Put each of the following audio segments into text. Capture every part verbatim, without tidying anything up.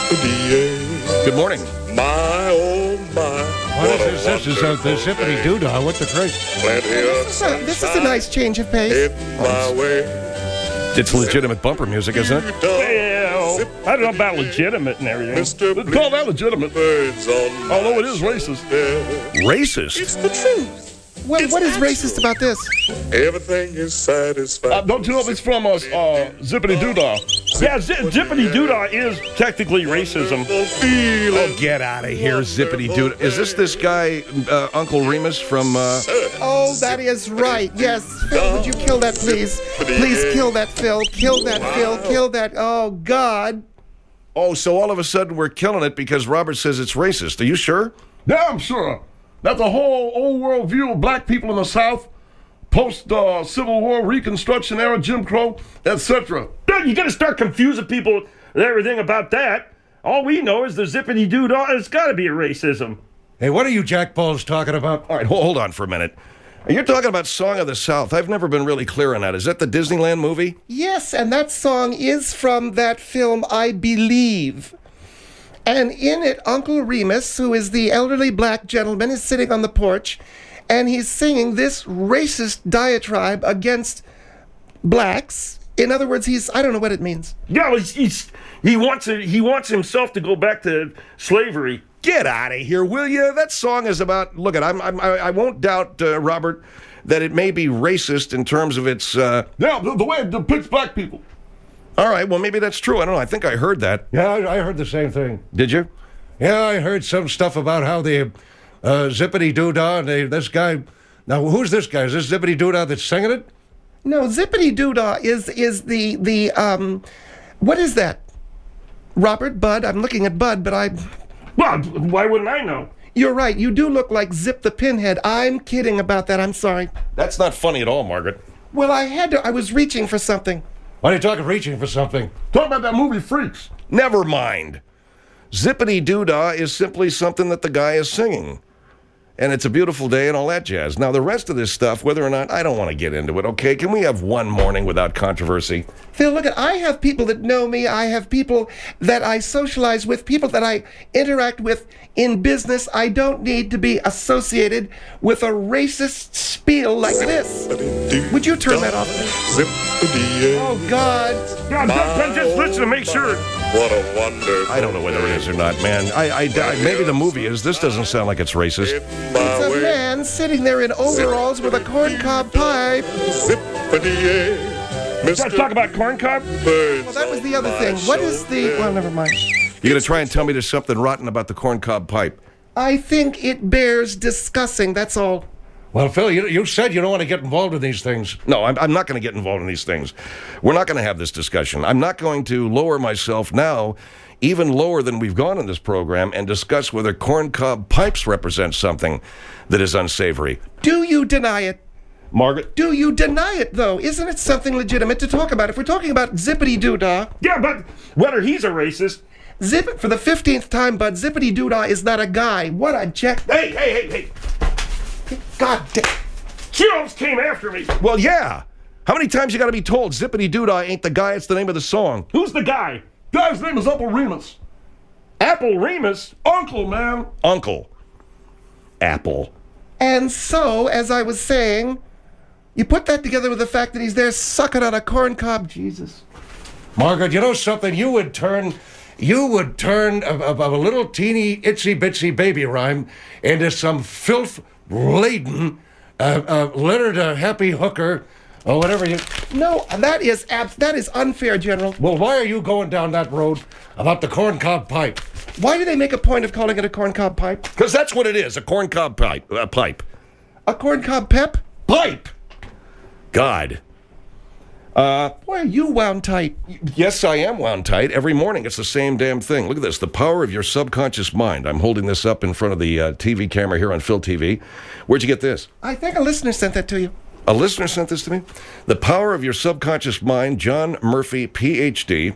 Zippity-yay. Good morning. My, oh, my. What is this? This is a, the zippity doodah. What the Christ? Plenty of This is, a, this is a nice change of pace. heading my way. It's legitimate bumper music, isn't it? Well, I don't know about legitimate and everything. Mister Let's call that legitimate. Birds on Although my it is racist. shoulder. Racist? It's the truth. Well, It's what is actual. racist about this? Everything is satisfied. Uh, don't you know if it's from us, uh, Zippity Doodah? Yeah, zi- Zippity Doodah is technically racism. Oh, get out of here, Zippity Doodah. Is this this guy, uh, Uncle Remus from, uh... Oh, that is right. Yes. Phil, would you kill that, please? Please kill that, Phil. Kill that, Phil. Kill that. Oh, God. Oh, so all of a sudden we're killing it because Robert says it's racist. Are you sure? Yeah, I'm sure. That the whole old world view of black people in the South, post-Civil uh, War, Reconstruction era, Jim Crow, et cetera. You gotta start confusing people and everything about that. All we know is the Zippity Doodah. It's gotta be a racism. Hey, what are you jackballs talking about? All right, hold, hold on for a minute. You're talking about Song of the South. I've never been really clear on that. Is that the Disneyland movie? Yes, and that song is from that film, I Believe. And in it, Uncle Remus, who is the elderly black gentleman, is sitting on the porch, and he's singing this racist diatribe against blacks. In other words, he's, I don't know what it means. Yeah, he's, he's, he wants it, he wants himself to go back to slavery. Get out of here, will you? That song is about... Look, at I'm, I'm, I I won't doubt, uh, Robert, that it may be racist in terms of its... Uh... Yeah, the, the way it depicts black people. All right, well, maybe that's true. I don't know. I think I heard that. Yeah, I, I heard the same thing. Did you? Yeah, I heard some stuff about how the uh, zippity doodah and they, this guy. Now, who's this guy? Is this zippity doodah that's singing it? No, Zippity Doodah is is the the um, what is that? Robert, Bud. I'm looking at Bud, but I. Well, why wouldn't I know? You're right. You do look like Zip the Pinhead. I'm kidding about that. I'm sorry. That's not funny at all, Margaret. Well, I had to. I was reaching for something. Why are you talking reaching for something? Talk about that movie Freaks. Never mind. Zippity Doodah is simply something that the guy is singing. And it's a beautiful day and all that jazz. Now, the rest of this stuff, whether or not, I don't want to get into it, okay? Can we have one morning without controversy? Phil, look at. I have people that know me. I have people that I socialize with, people that I interact with in business. I don't need to be associated with a racist spiel like this. Would you turn that off, please? Zippity-yay. Oh, God. Yeah, just, just listen to make sure. What a wonder. I don't know whether it is or not, man. I, I, I maybe the movie is. This doesn't sound like it's racist. Heading my It's a way. man sitting there in overalls with a corncob pipe. Zippity-yay. Let's talk about corn cob. Birds Well, that was the on other my thing. What is the... shoulder. Well, never mind. You're going to try and tell me there's something rotten about the corncob pipe. I think it bears discussing, that's all. Well, Phil, you, you said you don't want to get involved in these things. No, I'm, I'm not going to get involved in these things. We're not going to have this discussion. I'm not going to lower myself now, even lower than we've gone in this program, and discuss whether corncob pipes represent something that is unsavory. Do you deny it? Margaret? Do you deny it, though? Isn't it something legitimate to talk about? If we're talking about Zippity Doodah, Yeah, but whether he's a racist. Zip it for the fifteenth time, Bud. Zippity Doodah is not a guy. What a jack. Hey, hey, hey, hey. God damn. She almost came after me. Well, yeah. How many times you got to be told Zippity Doodah ain't the guy, it's the name of the song? Who's the guy? Guy's name is Uncle Remus. Apple Remus? Uncle, man. Uncle. Apple. And so, as I was saying, you put that together with the fact that he's there sucking on a corncob. Jesus. Margaret, you know something? You would turn, you would turn a, a, a little teeny itsy bitsy baby rhyme into some filth laden, uh, uh, littered uh, happy hooker, or whatever you. No, that is abs- that is unfair, General. Well, why are you going down that road about the corncob pipe? Why do they make a point of calling it a corncob pipe? Because that's what it is, a corncob pipe. Uh, pipe. A corncob pep? Pipe! God. Uh, Why are you wound tight? yes, I am wound tight. Every morning it's the same damn thing. Look at this, the power of your subconscious mind. I'm holding this up in front of the uh, T V camera here on Phil T V. Where'd you get this? I think a listener sent that to you. A listener sent this to me. The power of your subconscious mind, John Murphy, P H D.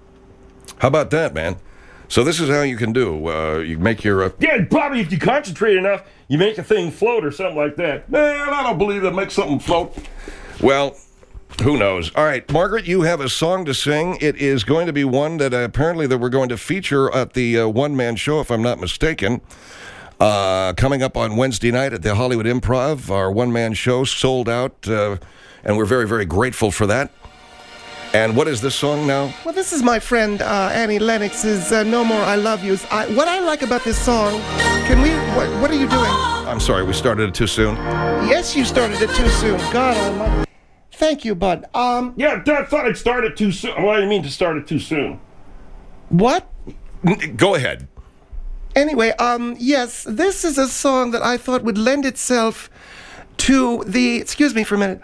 How about that, man? So this is how you can do. Uh, you make your... Uh, Yeah, probably if you concentrate enough, you make a thing float or something like that. Man, I don't believe that makes something float. well, Who knows? All right, Margaret, you have a song to sing. It is going to be one that uh, apparently that we're going to feature at the uh, one-man show, if I'm not mistaken. Uh, coming up on Wednesday night at the Hollywood Improv, our one-man show sold out, uh, and we're very, very grateful for that. And what is this song now? Well, this is my friend uh, Annie Lennox's uh, No More I Love Yous. I, what I like about this song, can we, what, what are you doing? I'm sorry, we started it too soon. Yes, you started it too soon. God almighty. Thank you, Bud. Um, Yeah, I thought I'd start it too soon. What do you mean to start it too soon? what? Go ahead. Anyway, um, yes, this is a song that I thought would lend itself to the, excuse me for a minute.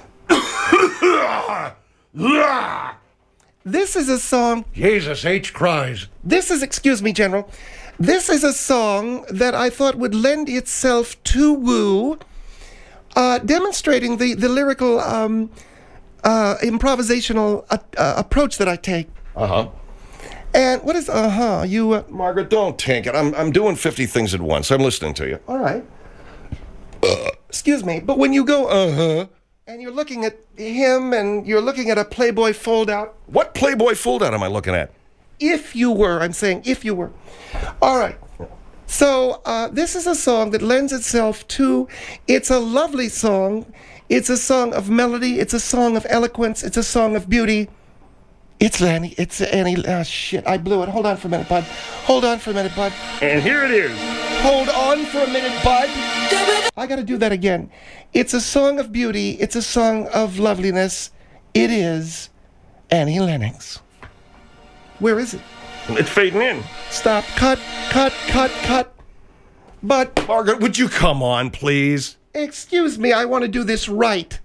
This is a song, Jesus H. cries. this is, excuse me, General. This is a song that I thought would lend itself to woo, uh, demonstrating the, the lyrical, um, uh, improvisational uh, uh, approach that I take. Uh-huh. And what is, uh-huh, you, uh, Margaret, don't tank it. I'm, I'm doing fifty things at once. I'm listening to you. all right. Excuse me, but when you go, uh-huh, and you're looking at him and you're looking at a Playboy fold-out, What Playboy fold-out am I looking at? if you were, I'm saying if you were. All right. So uh, this is a song that lends itself to, it's a lovely song. It's a song of melody. It's a song of eloquence. It's a song of beauty. It's Annie. It's Annie. Oh, shit. I blew it. Hold on for a minute, Bud. Hold on for a minute, Bud. And here it is. Hold on for a minute, Bud. I got to do that again. It's a song of beauty. It's a song of loveliness. It is Annie Lennox. Where is it? It's fading in. Stop. Cut, cut, cut, cut. But, Margaret, would you come on, please? excuse me, I want to do this right.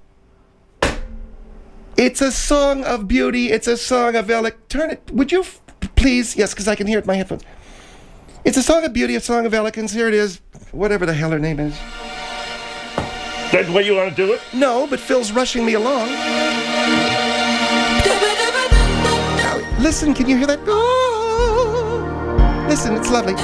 It's a song of beauty. It's a song of elo- Turn it. Would you, f- please? Yes, because I can hear it in my headphones. It's a song of beauty, a song of eloquence. Here it is. Whatever the hell her name is. That's the way you want to do it? No, but Phil's rushing me along. Now, listen, can you hear that? Oh, listen, it's lovely.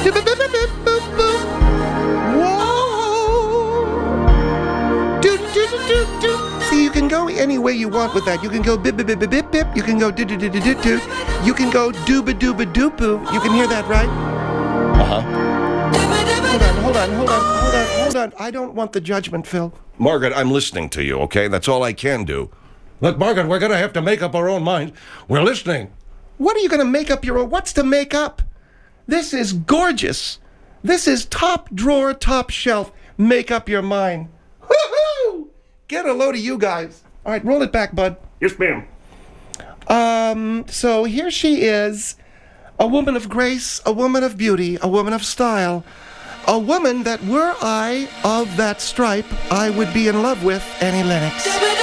Whoa. Do, do, do, do, do. See, you can go any way you want with that. You can go bip, bip, bip, bip, bip, bip. You can go do, do, do, do, do, do. You can go dooba, dooba, doopoo. You can hear that, right? Uh-huh. Hold on, hold on, hold on, hold on, hold on. I don't want the judgment, Phil. Margaret, I'm listening to you, okay? That's all I can do. Look, Margaret, we're going to have to make up our own minds. We're listening. What are you going to make up your own? What's to make up? This is gorgeous. This is top drawer, top shelf. Make up your mind. Woohoo! Get a load of you guys. All right, roll it back, bud. Yes, ma'am. Um, so here she is, a woman of grace, a woman of beauty, a woman of style, a woman that were I of that stripe, I would be in love with, Annie Lennox.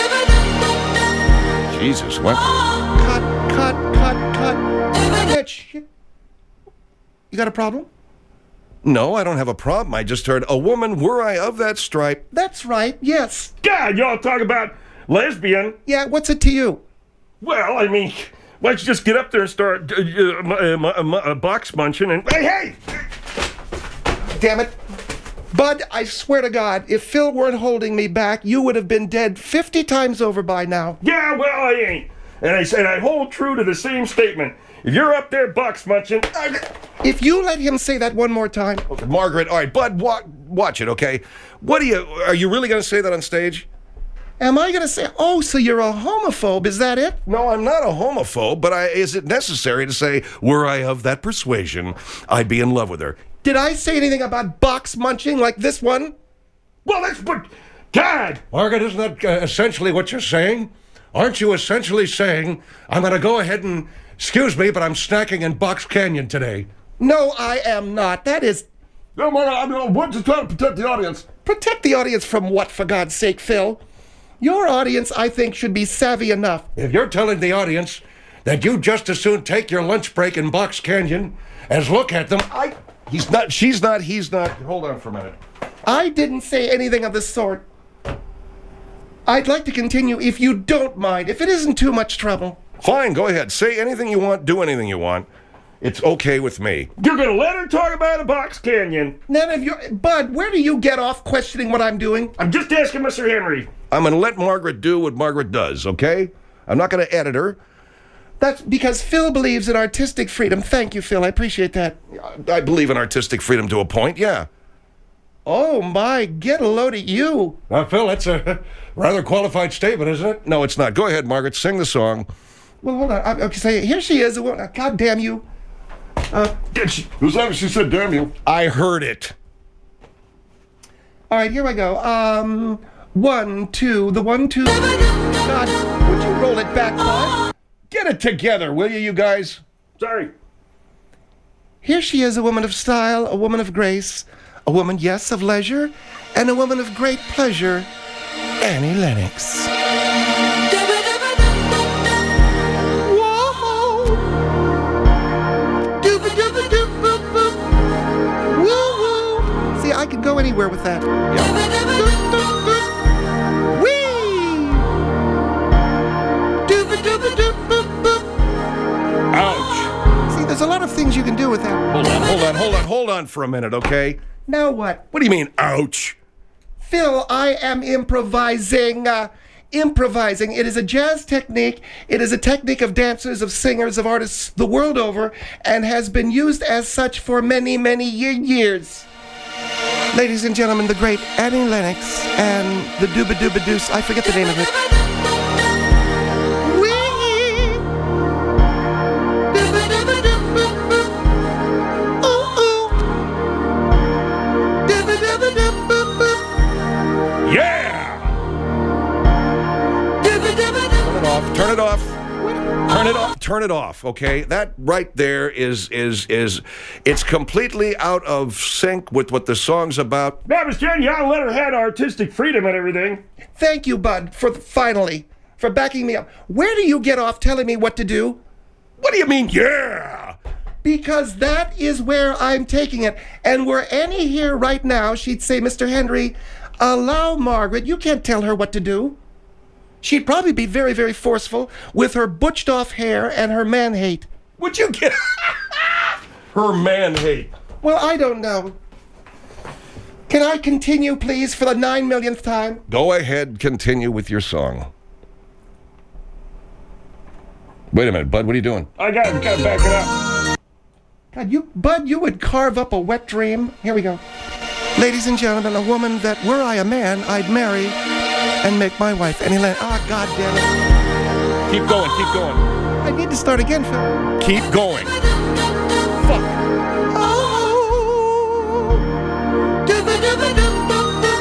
Jesus, what? Cut, cut, cut, cut. Mitch, you you got a problem? No, I don't have a problem. I just heard a woman, were I of that stripe. That's right, yes. God, y'all talk about lesbian. Yeah, what's it to you? Well, I mean, let's just get up there and start uh, uh, uh, uh, uh, box munching and... Hey, hey! Damn it. Bud, I swear to God, if Phil weren't holding me back, you would have been dead fifty times over by now. Yeah, well, I ain't. And I said I hold true to the same statement. If you're up there box munching... I... If you let him say that one more time. Okay, Margaret, all right, Bud, wa- watch it, okay? What do you, are you really going to say that on stage? Am I going to say, oh, so you're a homophobe, is that it? No, I'm not a homophobe, but I, is it necessary to say, were I of that persuasion, I'd be in love with her? Did I say anything about box munching like this one? Well, that's... But, God! Margaret, isn't that uh, essentially what you're saying? Aren't you essentially saying, I'm going to go ahead and, excuse me, but I'm snacking in Box Canyon today? No, I am not. That is... No, Margaret, I mean, we're just trying to protect the audience. Protect the audience from what, for God's sake, Phil? Your audience, I think, should be savvy enough. If you're telling the audience that you'd just as soon take your lunch break in Box Canyon as look at them, I... He's not, she's not, he's not, hold on for a minute. I didn't say anything of the sort. I'd like to continue if you don't mind, if it isn't too much trouble. Fine, go ahead. Say anything you want, do anything you want. It's okay with me. You're gonna let her talk about a box canyon? None of your... Bud, where do you get off questioning what I'm doing? I'm just asking Mister Henry. I, I'm going to let Margaret do what Margaret does, okay? I'm not going to edit her. That's because Phil believes in artistic freedom. Thank you, Phil. I appreciate that. I believe in artistic freedom to a point, yeah. Oh, my, get a load of you. Now, Phil, that's a rather qualified statement, isn't it? No, it's not. Go ahead, Margaret. Sing the song. Well, hold on. I, okay, say, here she is. A woman. God damn you. Uh, Who's that? She said, damn you. I heard it. all right, here I go. Um, one, two, the one, two. God, would you roll it back, bud? Get it together, will you, you guys? Sorry. Here she is, a woman of style, a woman of grace, a woman, yes, of leisure, and a woman of great pleasure, Annie Lennox. Whoa. Dooba-dooba-doop-boop-boop. Woo-woo. See, I could go anywhere with that. Whee! Dooba-dooba-doop-boop-boop. Ouch. See, there's a lot of things you can do with that. Hold on, hold on, hold on, hold on for a minute, okay? Now what? What do you mean, ouch? Phil, I am improvising. Uh, improvising. It is a jazz technique. It is a technique of dancers, of singers, of artists the world over, and has been used as such for many, many ye- years. Ladies and gentlemen, the great Annie Lennox and the Dooba Dooba Deuce. I forget the name of it. Wee! Dooba Dooba Dooba Boop. Ooh, ooh. Dooba Dooba Dooba Boop. Yeah! Dooba Dooba Dooba. Turn it off. Turn it off. Turn it off, okay? That right there is, is, is, it's completely out of sync with what the song's about. Yeah, Miss Jen, you ought to let her have artistic freedom and everything. Thank you, Bud, for the, finally, for backing me up. Where do you get off telling me what to do? What do you mean, yeah? Because that is where I'm taking it. And were Annie here right now, she'd say, Mister Henry, allow Margaret. You can't tell her what to do. She'd probably be very, very forceful with her butched off hair and her man hate. Would you get her man hate? Well, I don't know. Can I continue, please, for the nine millionth time? Go ahead, continue with your song. Wait a minute, Bud, what are you doing? I got to back it up. God, you, Bud, you would carve up a wet dream. Here we go. Ladies and gentlemen, a woman that, were I a man, I'd marry and make my wife. Annie Lennox. Ah, God damn it. Keep going, keep going. I need to start again, Phil. Keep going. Fuck. Oh. Dooba-dooba-doop-boop-boop.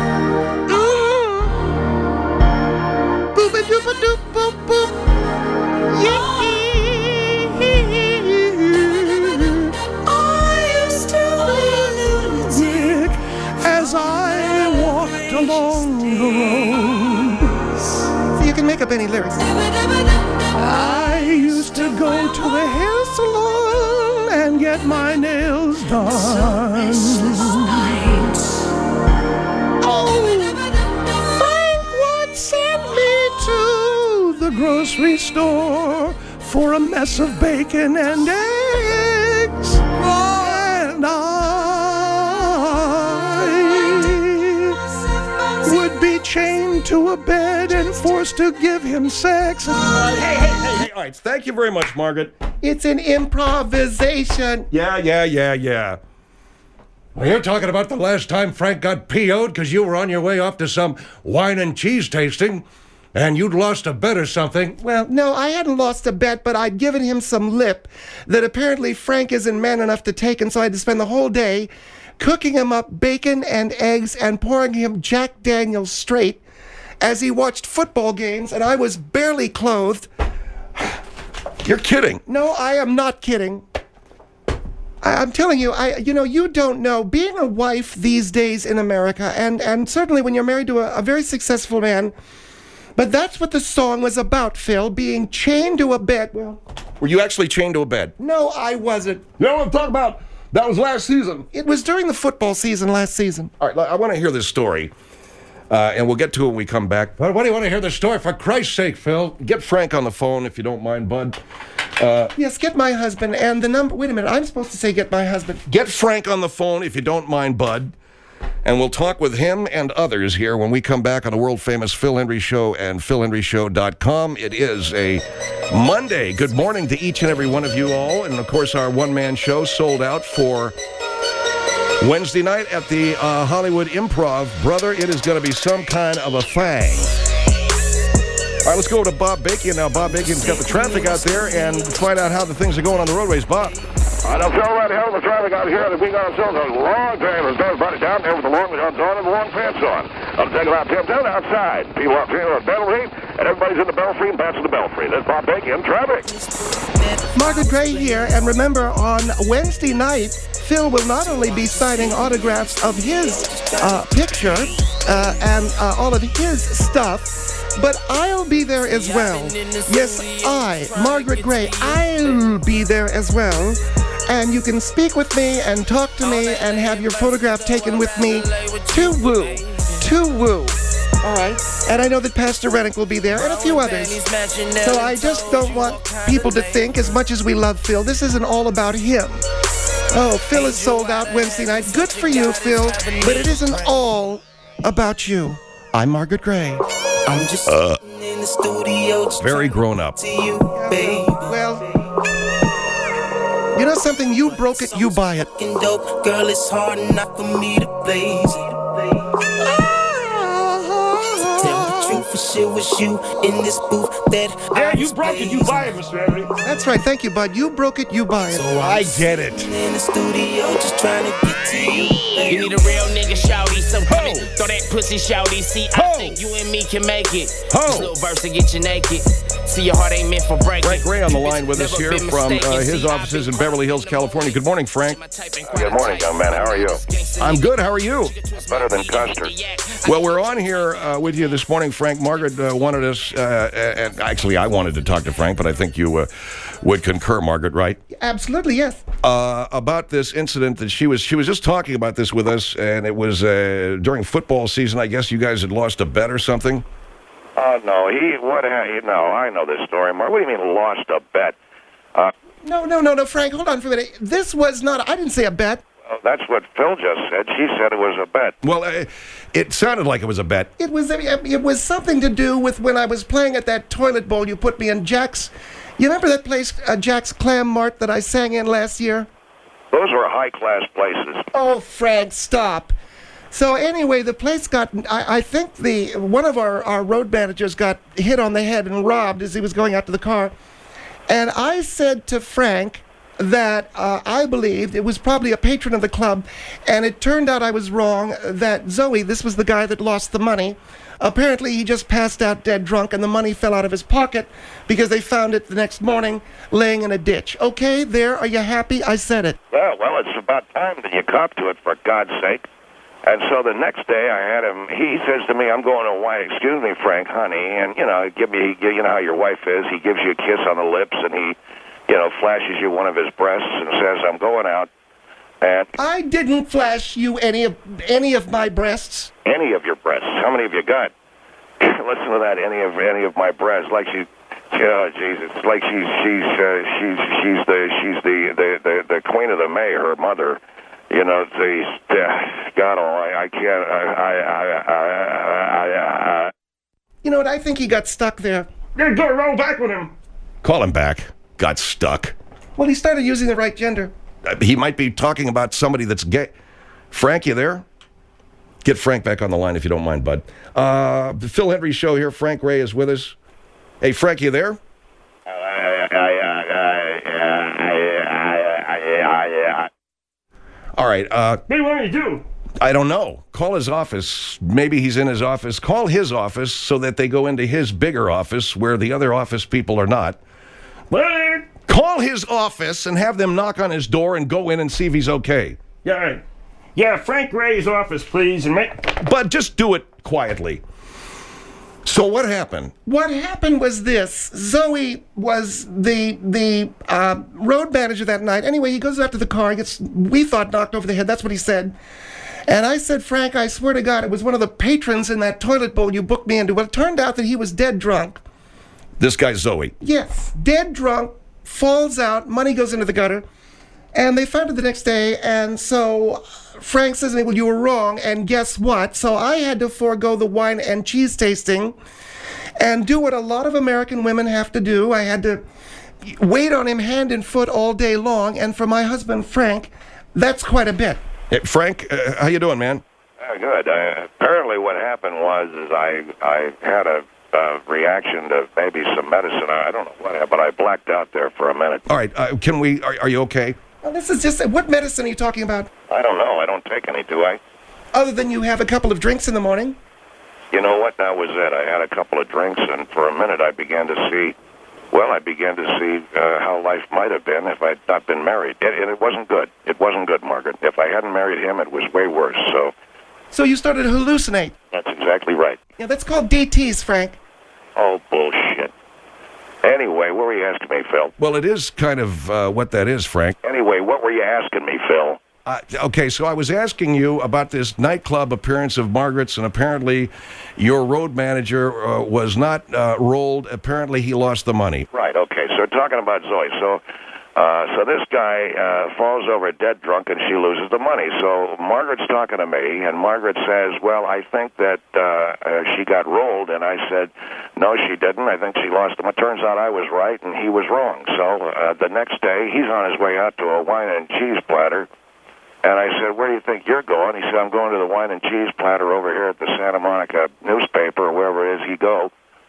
Mm. Booba-dooba-doop-boop-boop. Yeah. I used to be a lunatic as I walked along the road. So you can make up any lyrics. I used to go to the hair salon and get my nails done. Oh, Frank would send me to the grocery store for a mess of bacon and eggs. And I would be chained to a bed and forced to give him sex. Hey, hey, hey, hey, all right, thank you very much, Margaret. It's an improvisation. Yeah, yeah, yeah, yeah. Well, you're talking about the last time Frank got P O'd because you were on your way off to some wine and cheese tasting and you'd lost a bet or something. Well, no, I hadn't lost a bet, but I'd given him some lip that apparently Frank isn't man enough to take, and so I had to spend the whole day cooking him up bacon and eggs and pouring him Jack Daniels straight as he watched football games, and I was barely clothed. You're kidding. No, I am not kidding. I, I'm telling you, I you know, you don't know. Being a wife these days in America, and, and certainly when you're married to a, a very successful man, but that's what the song was about, Phil, being chained to a bed. Well, Were you actually chained to a bed? no, I wasn't. You know what I'm talking about? That was last season. It was during the football season last season. All right, I want to hear this story, uh, and we'll get to it when we come back. But what do you want to hear the story? For Christ's sake, Phil. Get Frank on the phone if you don't mind, Bud. Yes, get my husband and the number. Wait a minute, I'm supposed to say get my husband. Get Frank on the phone if you don't mind, Bud. And we'll talk with him and others here when we come back on the world-famous Phil Hendrie Show and phil hendrie show dot com. It is a Monday. Good morning to each and every one of you all. And, of course, our one-man show sold out for Wednesday night at the uh, Hollywood Improv. Brother, it is going to be some kind of a thing. All right, let's go to Bob Bacon. Now, Bob Bacon's got the traffic out there and find out how the things are going on the roadways. Bob. I don't feel right hell of a traffic out here that we got ourselves a long time. There's everybody down there with the long guns on and the long pants on. I'm taking about ten down outside. People up here at Belfry, and everybody's in the Belfry and passing the Belfry. There's Bob Bacon, traffic. Margaret Gray here, and remember, on Wednesday night, Phil will not only be signing autographs of his uh, picture uh, and uh, all of his stuff, but I'll be there as well. Yes, I, Margaret Gray, I'll be there as well. And you can speak with me and talk to me and have your photograph taken with me to woo. To woo. All right. And I know that Pastor Rennick will be there and a few others. So I just don't want people to think, as much as we love Phil, this isn't all about him. Oh, Phil is sold out Wednesday night. Good for you, Phil. But it isn't all about you. I'm Margaret Gray. I'm just Uh, in the studio. very grown up. To you, babe. Well, you know something? You broke it, you buy it. Fucking dope, girl, it's hard enough for me to blaze it. Tell the truth, if it was you in this booth that Yeah, I you was broke it, you blazing. buy it, Mister Henry. That's right. Thank you, bud. You broke it, you buy it. So I'm I get it. in the studio just trying to get to you. You need a real nigga shouty, so come and throw that pussy shouty. See, I Ho. think you and me can make it. Ho. This little verse to get you naked. See, your heart ain't meant for breaking. Frank Gray on the line with us Never here been from mistaken. uh, his See, offices I've in been Beverly Hills, California. Good morning, Frank. Good morning, young man. How are you? I'm good. How are you? Better than custard. Well, we're on here uh, with you this morning, Frank. Margaret uh, wanted us, uh, and actually I wanted to talk to Frank, but I think you uh, would concur, Margaret, right? Absolutely, yes. Uh, about this incident that she was, she was just talking about this with us, and it was uh, during football season. I guess you guys had lost a bet or something. Oh, no. He, what, ha- no, I know this story, Mark. What do you mean lost a bet? Uh, No, no, no, no, Frank. Hold on for a minute. This was not, I didn't say a bet. oh, that's what Phil just said. She said it was a bet. Well, uh, it sounded like it was a bet. It was, it was something to do with when I was playing at that toilet bowl you put me in, Jack's. You remember that place, uh, Jack's Clam Mart, that I sang in last year? Those were high-class places. Oh, Frank, stop. So anyway, the place got, I, I think the one of our, our road managers got hit on the head and robbed as he was going out to the car. And I said to Frank that uh, I believed it was probably a patron of the club, and it turned out I was wrong, that Zoe, this was the guy that lost the money, apparently he just passed out dead drunk and the money fell out of his pocket because they found it the next morning laying in a ditch. Okay, there, are you happy? I said it. Well, well, it's about time that you cop to it, for God's sake. And so the next day I had him, he says to me, I'm going to Hawaii, excuse me, Frank, honey, and, you know, give me, you know how your wife is, he gives you a kiss on the lips, and he, you know, flashes you one of his breasts and says, I'm going out, and I didn't flash you any of any of my breasts. any of your breasts, how many have you got? Listen to that, any of any of my breasts, like she, oh, Jesus, it's like she's, she's, uh, she's, she's the, she's the, the, the, the queen of the May, her mother. You know, the, uh, God, oh, I, I can't, I, I, I, I, I, I, You know what? I think he got stuck there. You're gonna roll back with him. Call him back. Got stuck. Well, he started using the right gender. Uh, he might be talking about somebody that's gay. Frank, you there? Get Frank back on the line if you don't mind, bud. Uh, the Phil Hendrie Show here. Frank Gray is with us. Hey, Frank, you there? All right. Uh, Hey, what do you do? I don't know. Call his office. Maybe he's in his office. Call his office so that they go into his bigger office where the other office people are not. What? Call his office and have them knock on his door and go in and see if he's okay. Yeah, right. Yeah, Frank Gray's office, please. And make... But just do it quietly. So what happened? What happened was this. Zoe was the the uh, road manager that night. Anyway, he goes out to the car, he gets, we thought, knocked over the head. That's what he said. And I said, Frank, I swear to God, it was one of the patrons in that toilet bowl you booked me into. Well, it turned out that he was dead drunk. This guy's Zoe. Yes, dead drunk, falls out, money goes into the gutter. And they found it the next day, and so Frank says to me, well, you were wrong, and guess what? So I had to forego the wine and cheese tasting and do what a lot of American women have to do. I had to wait on him hand and foot all day long, and for my husband, Frank, that's quite a bit. Hey, Frank, uh, how you doing, man? Uh, good. Uh, apparently what happened was is I, I had a uh, reaction to maybe some medicine. I don't know what, but I blacked out there for a minute. All right, uh, can we, are, are you okay? Well, this is just, what medicine are you talking about? I don't know. I don't take any, do I? Other than you have a couple of drinks in the morning? You know what? That was it. I had a couple of drinks, and for a minute I began to see, well, I began to see uh, how life might have been if I'd not been married. It, and it wasn't good. It wasn't good, Margaret. If I hadn't married him, it was way worse, so... So you started to hallucinate? That's exactly right. Yeah, that's called D Ts, Frank. Oh, bullshit. Anyway, what were you asking me, Phil? Well, it is kind of uh, what that is, Frank. Anyway, what were you asking me, Phil? Uh, okay, so I was asking you about this nightclub appearance of Margaret's, and apparently your road manager uh, was not uh, rolled. Apparently he lost the money. Right, okay, so we're talking about Zoe. So uh, so this guy uh, falls over dead drunk, and she loses the money. So Margaret's talking to me, and Margaret says, well, I think that uh, uh, she got rolled, and I said, no, she didn't. I think she lost the money. Turns out I was right, and he was wrong. So uh, the next day, he's on his way out to a wine and cheese platter. And I said, where do you think you're going? He said, I'm going to the wine and cheese platter over here at the Santa Monica newspaper, or wherever it is he go.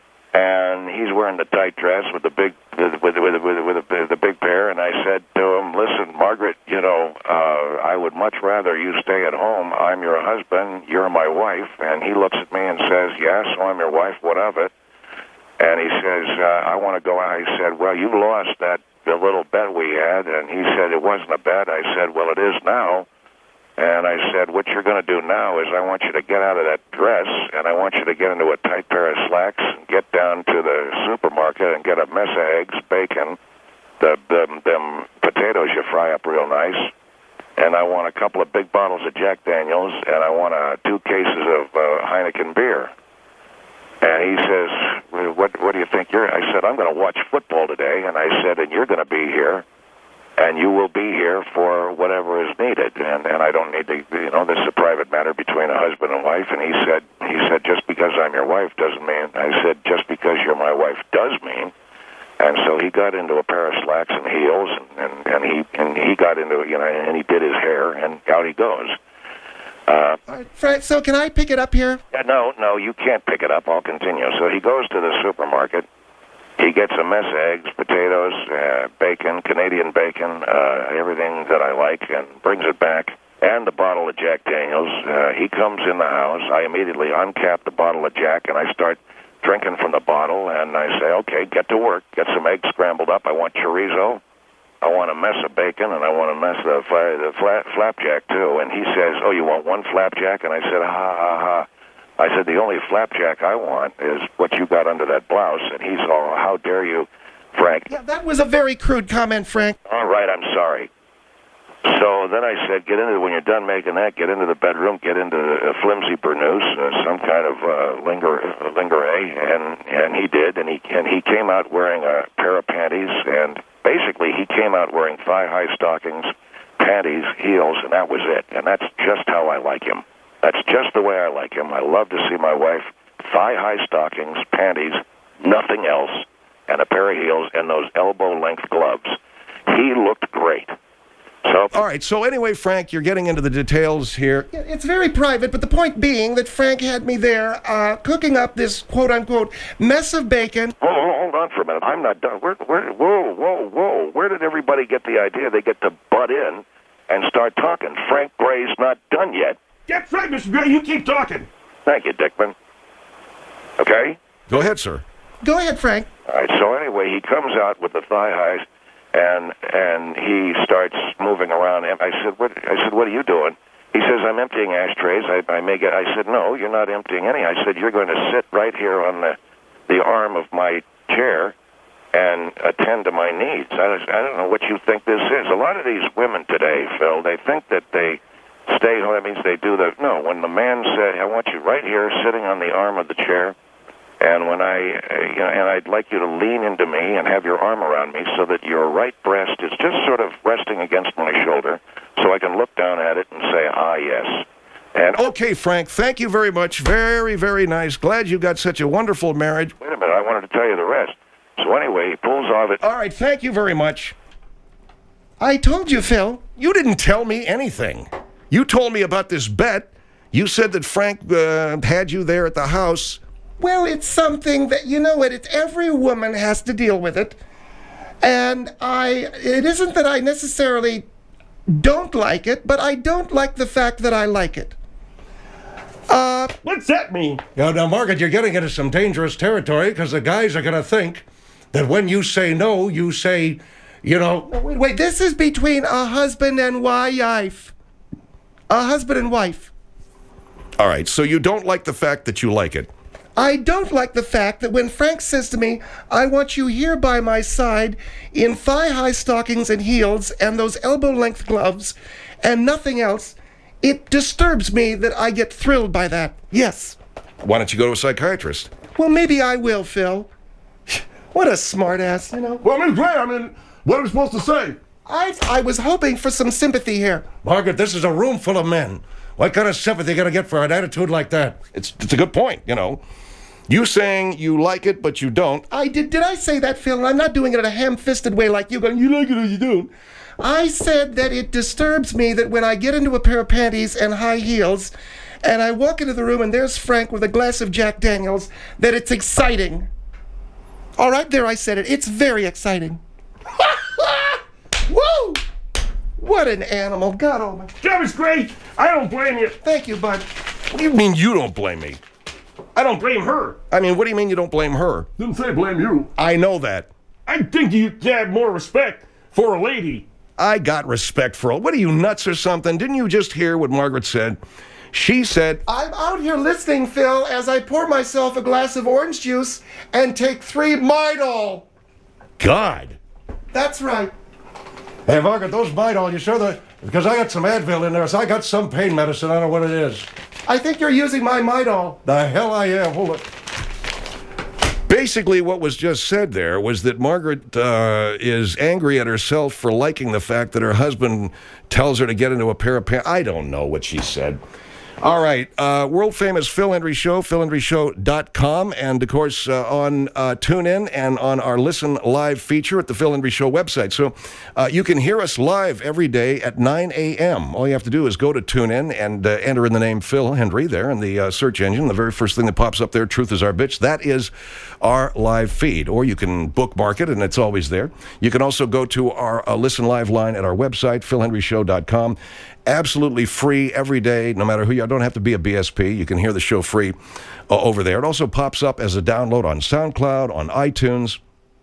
And he's wearing the tight dress with the big, with with with, with, with the, the big pair. And I said to him, listen, Margaret, you know, uh, I would much rather you stay at home. I'm your husband. You're my wife. And he looks at me and says, yeah, so I'm your wife. What of it? And he says, uh, I want to go out. I said, well, you lost that the little bet we had. And he said, it wasn't a bet. I said, well, it is now. And I said, what you're going to do now is I want you to get out of that dress, and I want you to get into a tight pair of slacks and get down to the supermarket and get a mess of eggs, bacon, the, the them potatoes you fry up real nice, and I want a couple of big bottles of Jack Daniels, and I want uh, two cases of uh, Heineken beer. And he says, well, what, what do you think you're... I said, I'm going to watch football today, and I said, and you're going to be here. And you will be here for whatever is needed, and and I don't need to, you know, this is a private matter between a husband and wife. And he said, he said, just because I'm your wife doesn't mean. I said, just because you're my wife does mean. And so he got into a pair of slacks and heels, and and, and he and he got into, you know, and he did his hair, and out he goes. Uh, All right, Frank, so can I pick it up here? Yeah, no, no, you can't pick it up. I'll continue. So he goes to the supermarket. He gets a mess of eggs, potatoes, uh, bacon, Canadian bacon, uh, everything that I like, and brings it back, and the bottle of Jack Daniels. Uh, he comes in the house. I immediately uncap the bottle of Jack, and I start drinking from the bottle, and I say, okay, get to work. Get some eggs scrambled up. I want chorizo. I want a mess of bacon, and I want a mess of uh, the flat, flapjack, too. And he says, oh, you want one flapjack? And I said, ha, ha, ha. I said, the only flapjack I want is what you got under that blouse. And he's all, how dare you, Frank? Yeah, that was a very crude comment, Frank. All right, I'm sorry. So then I said, get into, when you're done making that, get into the bedroom, get into a flimsy burnous, uh, some kind of uh, linger, uh, lingerie. And, and he did, and he, and he came out wearing a pair of panties. And basically, he came out wearing thigh-high stockings, panties, heels, and that was it. And that's just how I like him. That's just the way I like him. I love to see my wife, thigh-high stockings, panties, nothing else, and a pair of heels and those elbow-length gloves. He looked great. So, all right, so anyway, Frank, you're getting into the details here. Yeah, it's very private, but the point being that Frank had me there uh, cooking up this quote-unquote mess of bacon. Hold, hold on for a minute. I'm not done. Where, where, whoa, whoa, whoa. Where did everybody get the idea they get to butt in and start talking? Frank Gray's not done yet. Get straight, Mister Gray. You keep talking. Thank you, Dickman. Okay? Go ahead, sir. Go ahead, Frank. All right, so anyway, he comes out with the thigh-highs, and and he starts moving around. I said, what, I said, what are you doing? He says, I'm emptying ashtrays. I, I may get... I said, no, you're not emptying any. I said, you're going to sit right here on the, the arm of my chair and attend to my needs. I, I don't know what you think this is. A lot of these women today, Phil, they think that they... stay home, that means they do the... No, when the man said, I want you right here sitting on the arm of the chair, And when I, uh, you know, and I'd like you to lean into me and have your arm around me so that your right breast is just sort of resting against my shoulder, so I can look down at it and say, ah, yes. And Okay, Frank, thank you very much. Very, very nice. Glad you got such a wonderful marriage. wait a minute, I wanted to tell you the rest. So anyway, he pulls off it. All right, thank you very much. I told you, Phil. You didn't tell me anything. You told me about this bet. You said that Frank uh, had you there at the house. Well, it's something that, you know what, it's every woman has to deal with it. And I, it isn't that I necessarily don't like it, but I don't like the fact that I like it. Uh, What's that mean? Now, now, Margaret, you're getting into some dangerous territory because the guys are going to think that when you say no, you say, you know, wait, wait, this is between a husband and wife. A husband and wife. All right, so you don't like the fact that you like it. I don't like the fact that when Frank says to me, I want you here by my side in thigh-high stockings and heels and those elbow-length gloves and nothing else, it disturbs me that I get thrilled by that. Yes. Why don't you go to a psychiatrist? Well, maybe I will, Phil. What a smartass, you know. Well, Miss Gray, I mean, what are we supposed to say? I, I was hoping for some sympathy here. Margaret, this is a room full of men. What kind of sympathy are you going to get for an attitude like that? It's it's a good point, you know. You saying you like it, but you don't. I did. Did I say that, Phil? I'm not doing it in a ham-fisted way like you going, you like it or you don't. I said that it disturbs me that when I get into a pair of panties and high heels and I walk into the room and there's Frank with a glass of Jack Daniels, that it's exciting. All right, there I said it. It's very exciting. Woo! What an animal. God almighty. That was great. I don't blame you. Thank you, bud. What do you mean you don't blame me? I don't blame her. I mean, what do you mean you don't blame her? Didn't say blame you. I know that. I think you have more respect for a lady. I got respect for all. What are you, nuts or something? Didn't you just hear what Margaret said? She said, I'm out here listening, Phil, as I pour myself a glass of orange juice and take three Midol. God. That's right. Hey, Margaret, those Midol, you sure that... Because I got some Advil in there, so I got some pain medicine. I don't know what it is. I think you're using my Midol. The hell I am. Hold it. Basically, what was just said there was that Margaret uh, is angry at herself for liking the fact that her husband tells her to get into a pair of pants. I don't know what she said. All right, uh, world-famous Phil Hendry Show, phil hendry show dot com, and, of course, uh, on uh, TuneIn and on our Listen Live feature at the Phil Hendry Show website. So uh, you can hear us live every day at nine a.m. All you have to do is go to TuneIn and uh, enter in the name Phil Hendry there in the uh, search engine. The very first thing that pops up there, Truth is Our Bitch, that is our live feed. Or you can bookmark it, and it's always there. You can also go to our uh, Listen Live line at our website, phil hendry show dot com. Absolutely free every day, no matter who you are. Don't have to be a B S P. You can hear the show free uh, over there. It also pops up as a download on SoundCloud, on iTunes.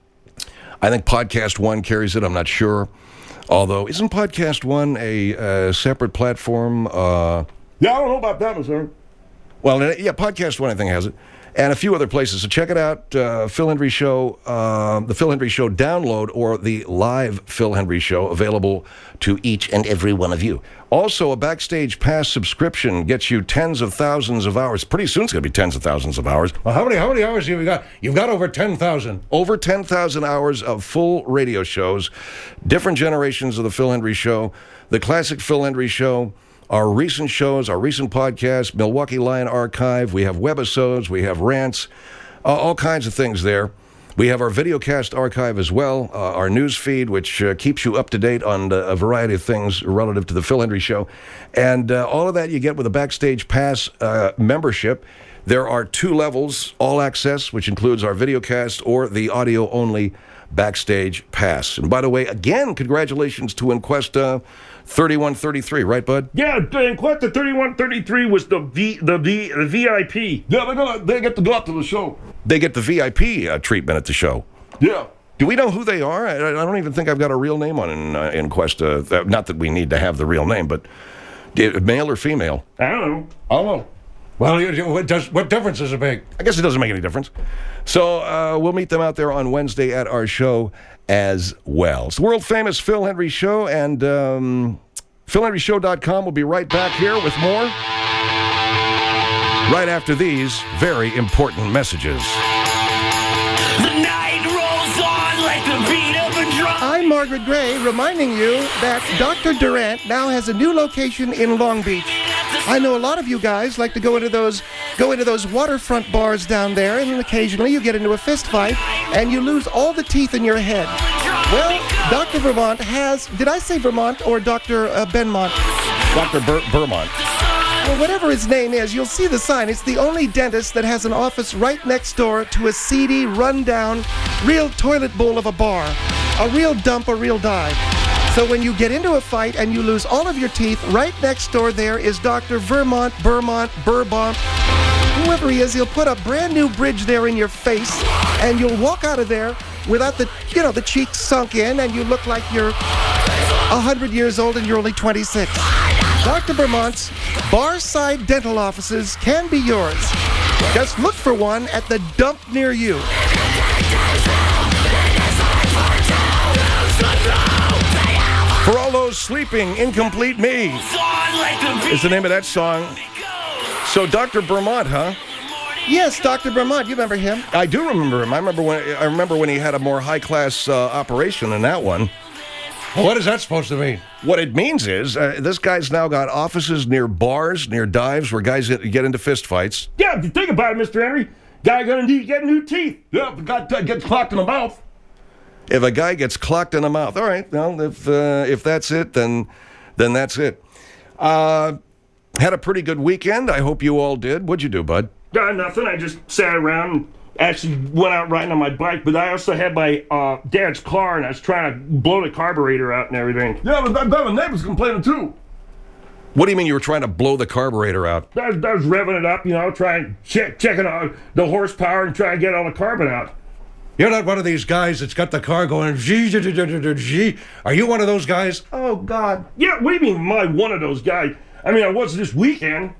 I think Podcast One carries it. I'm not sure. Although, isn't Podcast One a uh, separate platform? Uh, Yeah, I don't know about that, Mister Aaron. well, uh, yeah, Podcast One, I think, has it. And a few other places. So check it out, uh, Phil Hendry Show, uh, the Phil Hendry Show download, or the live Phil Hendry Show, available to each and every one of you. Also, a Backstage Pass subscription gets you tens of thousands of hours. Pretty soon it's going to be tens of thousands of hours. Well, how many how many hours have you got? You've got over ten thousand. Over ten thousand hours of full radio shows, different generations of the Phil Hendry Show, the classic Phil Hendry Show, our recent shows, our recent podcasts, Milwaukee Lion Archive. We have webisodes, we have rants, uh, all kinds of things there. We have our videocast archive as well, uh, our news feed, which uh, keeps you up to date on uh, a variety of things relative to the Phil Hendry Show. And uh, all of that you get with a Backstage Pass uh, membership. There are two levels, all access, which includes our videocast, or the audio-only Backstage Pass. And by the way, again, congratulations to Encuesta thirty-one thirty-three, right, bud? Yeah, the Encuesta thirty-one thirty-three was the V the V the V I P. Yeah, they're gonna, they get to go out to the show. They get the V I P uh, treatment at the show. Yeah. Do we know who they are? I, I don't even think I've got a real name on in, uh, Encuesta. Uh, not that we need to have the real name, but uh, male or female? I don't know. I don't know. Well, you, you, what, does, what difference does it make? I guess it doesn't make any difference. So uh, we'll meet them out there on Wednesday at our show as well. It's the world-famous Phil Hendry Show, and um, phil hendry show dot com will be right back here with more. right after these very important messages. The night rolls on like the beat of a drum. I'm Margaret Gray, reminding you that Doctor Durant now has a new location in Long Beach. I know a lot of you guys like to go into those go into those waterfront bars down there, and then occasionally you get into a fist fight and you lose all the teeth in your head. Well, Doctor Vermont has, did I say Vermont or Doctor Uh, Benmont? Doctor Ber- Vermont. Well, whatever his name is, you'll see the sign. It's the only dentist that has an office right next door to a seedy, run-down, real toilet bowl of a bar. A real dump, a real dive. So when you get into a fight and you lose all of your teeth, right next door there is Doctor Vermont, Vermont, Burbont. Whoever he is, he'll put a brand new bridge there in your face, and you'll walk out of there without the, you know, the cheeks sunk in, and you look like you're one hundred years old and you're only twenty-six. Doctor Vermont's Barside dental offices can be yours. Just look for one at the dump near you. For all those sleeping, incomplete me is the name of that song. So Doctor Vermont, huh? Yes, Doctor Vermont, you remember him? I do remember him. I remember when I remember when he had a more high-class uh, operation than that one. Well, what is that supposed to mean? What it means is uh, this guy's now got offices near bars, near dives, where guys get into fist fights. Yeah, if you think about it, Mister Henry, guy gonna need get new teeth. Yeah, the guy uh, gets clocked in the mouth. If a guy gets clocked in the mouth, all right. Well, if uh, if that's it, then then that's it. Uh, had a pretty good weekend. I hope you all did. What'd you do, bud? Uh, nothing. I just sat around and actually went out riding on my bike, but I also had my uh, dad's car, and I was trying to blow the carburetor out and everything. Yeah, but that, that, the neighbors complaining too. What do you mean you were trying to blow the carburetor out? I was, I was revving it up, you know, trying check checking uh, the horsepower and trying to get all the carbon out. You're not one of these guys that's got the car going, gee, gee, gee, gee, gee. Are you one of those guys? Oh, God. Yeah, what do you mean, am I one of those guys? I mean, I was this weekend.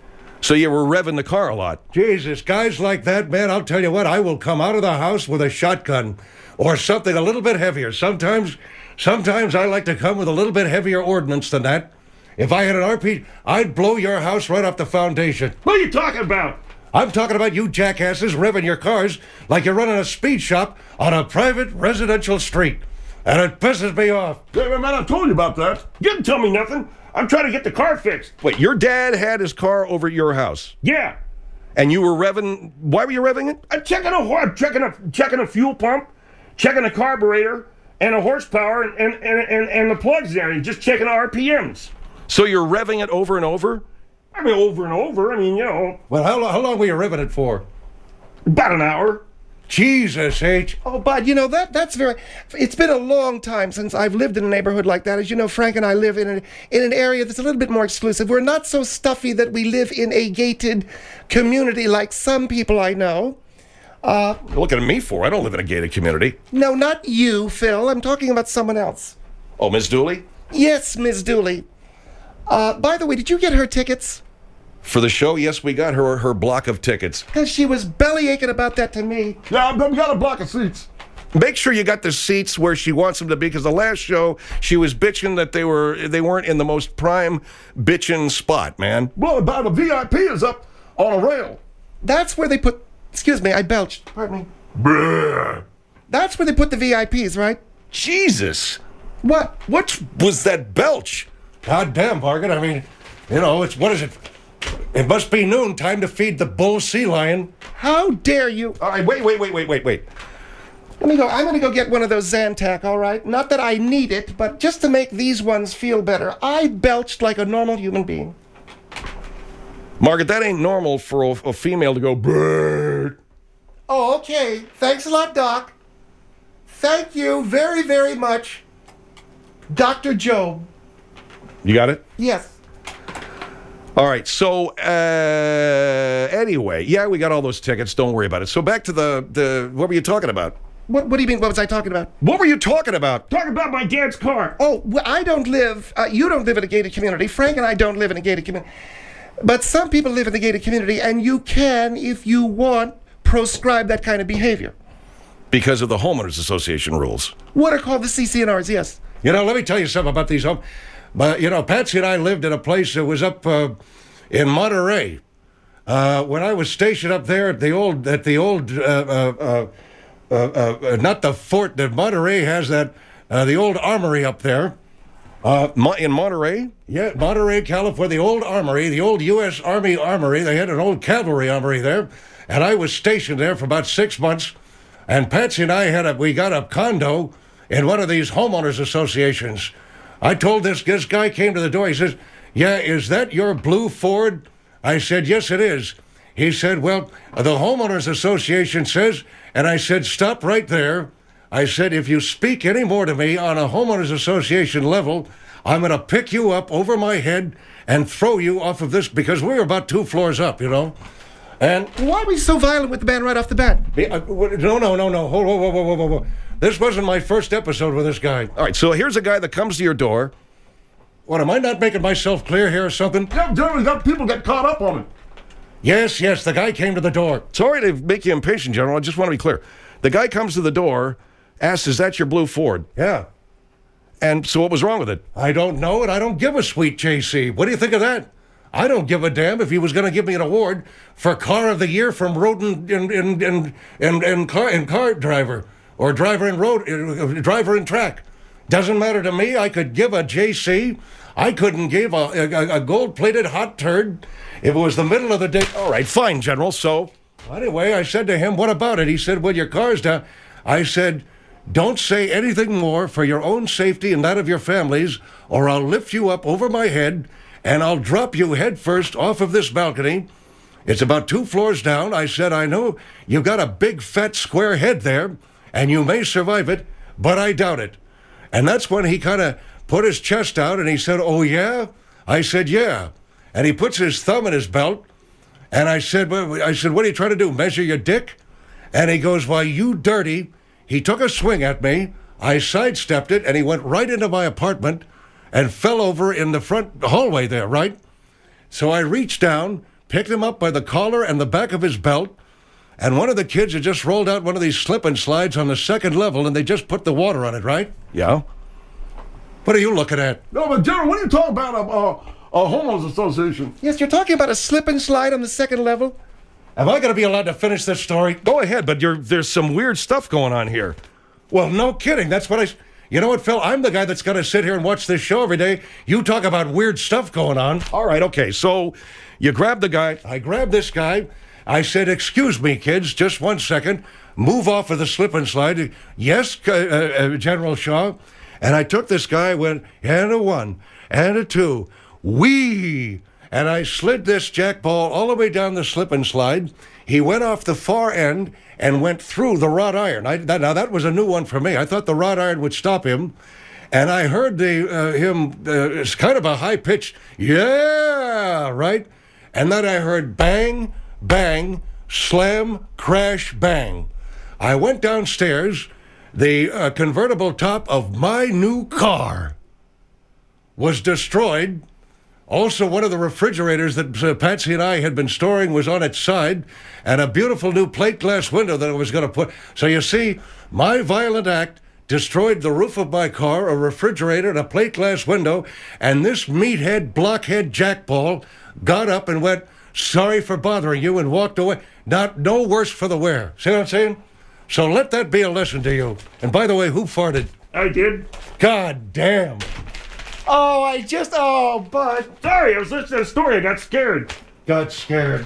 So you were revving the car a lot. Jesus, guys like that, man, I'll tell you what, I will come out of the house with a shotgun or something a little bit heavier. Sometimes, sometimes I like to come with a little bit heavier ordnance than that. If I had an R P, I'd blow your house right off the foundation. What are you talking about? I'm talking about you jackasses revving your cars like you're running a speed shop on a private residential street. And it pisses me off. Yeah, man, I told you about that. You didn't tell me nothing. I'm trying to get the car fixed. Wait, your dad had his car over at your house? Yeah. And you were revving, why were you revving it? I'm checking a, I'm checking a, checking a fuel pump, checking a carburetor, and a horsepower, and, and, and, and, and the plugs there, and just checking R P Ms. So you're revving it over and over? I mean, over and over. I mean, you know. Well, how, how long were you revving it for? About an hour. Jesus, H. Oh, Bud, you know, that that's very... It's been a long time since I've lived in a neighborhood like that. As you know, Frank and I live in, a, in an area that's a little bit more exclusive. We're not so stuffy that we live in a gated community like some people I know. Uh, You're looking at me for? I don't live in a gated community. No, not you, Phil. I'm talking about someone else. Oh, Miss Dooley? Yes, Miss Dooley. Uh, by the way, did you get her tickets? For the show, yes, we got her her block of tickets. Because she was belly aching about that to me. Yeah, we got a block of seats. Make sure you got the seats where she wants them to be, because the last show she was bitching that they were they weren't in the most prime bitching spot, man. Well, about the V I P is up on a rail. That's where they put... Excuse me, I belched. Pardon me. Brrr. That's where they put the V I Ps, right? Jesus. What? What was that belch? God damn, Margaret. I mean, you know, it's, what is it? It must be noon, time to feed the bull sea lion. How dare you? All right, wait, wait, wait, wait, wait, wait. Let me go. I'm going to go get one of those Zantac, all right? Not that I need it, but just to make these ones feel better. I belched like a normal human being. Margaret, that ain't normal for a, a female to go, brrr. Oh, okay. Thanks a lot, Doc. Thank you very, very much, Doctor Job. You got it? Yes. All right, so uh, anyway, yeah, we got all those tickets. Don't worry about it. So back to the, the what were you talking about? What, what do you mean, what was I talking about? What were you talking about? Talking about my dad's car. Oh, well, I don't live, uh, you don't live in a gated community. Frank and I don't live in a gated community. But some people live in the gated community, and you can, if you want, proscribe that kind of behavior. Because of the Homeowners Association rules. What are called the C C N Rs, yes. You know, let me tell you something about these home. But, you know, Patsy and I lived in a place that was up uh, in Monterey. uh, when I was stationed up there at the old, at the old, uh, uh, uh, uh, uh, not the fort that Monterey has, that uh, the old armory up there. Uh, Mo- in Monterey? Yeah, Monterey, California, the old armory, the old U S Army armory. They had an old cavalry armory there, and I was stationed there for about six months. And Patsy and I had a, we got a condo in one of these homeowners associations. I told this, this guy came to the door. He says, "Yeah, is that your blue Ford?" I said, "Yes, it is." He said, "Well, the homeowners association says," and I said, "Stop right there." I said, "If you speak any more to me on a homeowners association level, I'm going to pick you up over my head and throw you off of this," because we were about two floors up, you know. And Why were you so violent with the man right off the bat? uh, no, no, no, no. Hold, whoa, whoa, whoa, whoa, whoa. This wasn't my first episode with this guy. All right, so here's a guy that comes to your door. What, am I not making myself clear here or something? Yeah, General, got people get caught up on it. Yes, yes, the guy came to the door. Sorry to make you impatient, General. I just want to be clear. The guy comes to the door, asks, "Is that your blue Ford?" Yeah. And so what was wrong with it? I don't know, and I don't give a sweet J C. What do you think of that? I don't give a damn if he was going to give me an award for Car of the Year from Road and and and and, and, and car and car driver or driver in road uh, driver in track. Doesn't matter to me. I could give a J C. I couldn't give a, a, a gold-plated hot turd if it was the middle of the day. All right, fine, General. So Anyway, I said to him, "What about it?" He said, "Well, your car's down." I said, "Don't say anything more for your own safety and that of your families, or I'll lift you up over my head and I'll drop you head first off of this balcony. It's about two floors down." I said, "I know you've got a big, fat, square head there, and you may survive it, but I doubt it." And that's when he kind of put his chest out and he said, "Oh, yeah?" I said, "Yeah." And he puts his thumb in his belt, and I said, well, I said, "What are you trying to do, measure your dick?" And he goes, "Why, you dirty." He took a swing at me. I sidestepped it, and he went right into my apartment and fell over in the front hallway there, right? So I reached down, picked him up by the collar and the back of his belt, and one of the kids had just rolled out one of these slip and slides on the second level, and they just put the water on it, right? yeah. What are you looking at? No, but General, what are you talking about? A, a, a homeowners association. Yes, you're talking about a slip and slide on the second level? Am I going to be allowed to finish this story? Go ahead, but you're, there's some weird stuff going on here. Well, no kidding. That's what I... You know what, Phil? I'm the guy that's going to sit here and watch this show every day. You talk about weird stuff going on. All right, okay. So you grab the guy. I grabbed this guy. I said, "Excuse me, kids, just one second. Move off of the slip and slide." "Yes, uh, uh, General Shaw." And I took this guy, went, and a one, and a two. Whee! And I slid this jackball all the way down the slip and slide. He went off the far end and went through the wrought iron. I, that, now, that was a new one for me. I thought the wrought iron would stop him. And I heard the uh, him, uh, it's kind of a high-pitched, "Yeah," right? And then I heard bang, bang, slam, crash, bang. I went downstairs. The uh, convertible top of my new car was destroyed. Also, one of the refrigerators that uh, Patsy and I had been storing was on its side, and a beautiful new plate glass window that I was going to put. So you see, my violent act destroyed the roof of my car, a refrigerator, and a plate glass window, and this meathead, blockhead jackball got up and went, "Sorry for bothering you," and walked away. Not no worse for the wear. See what I'm saying? So let that be a lesson to you. And by the way, who farted? I did. God damn. Oh, I just... Oh, Bud. Sorry, I was listening to the story. I got scared. Got scared.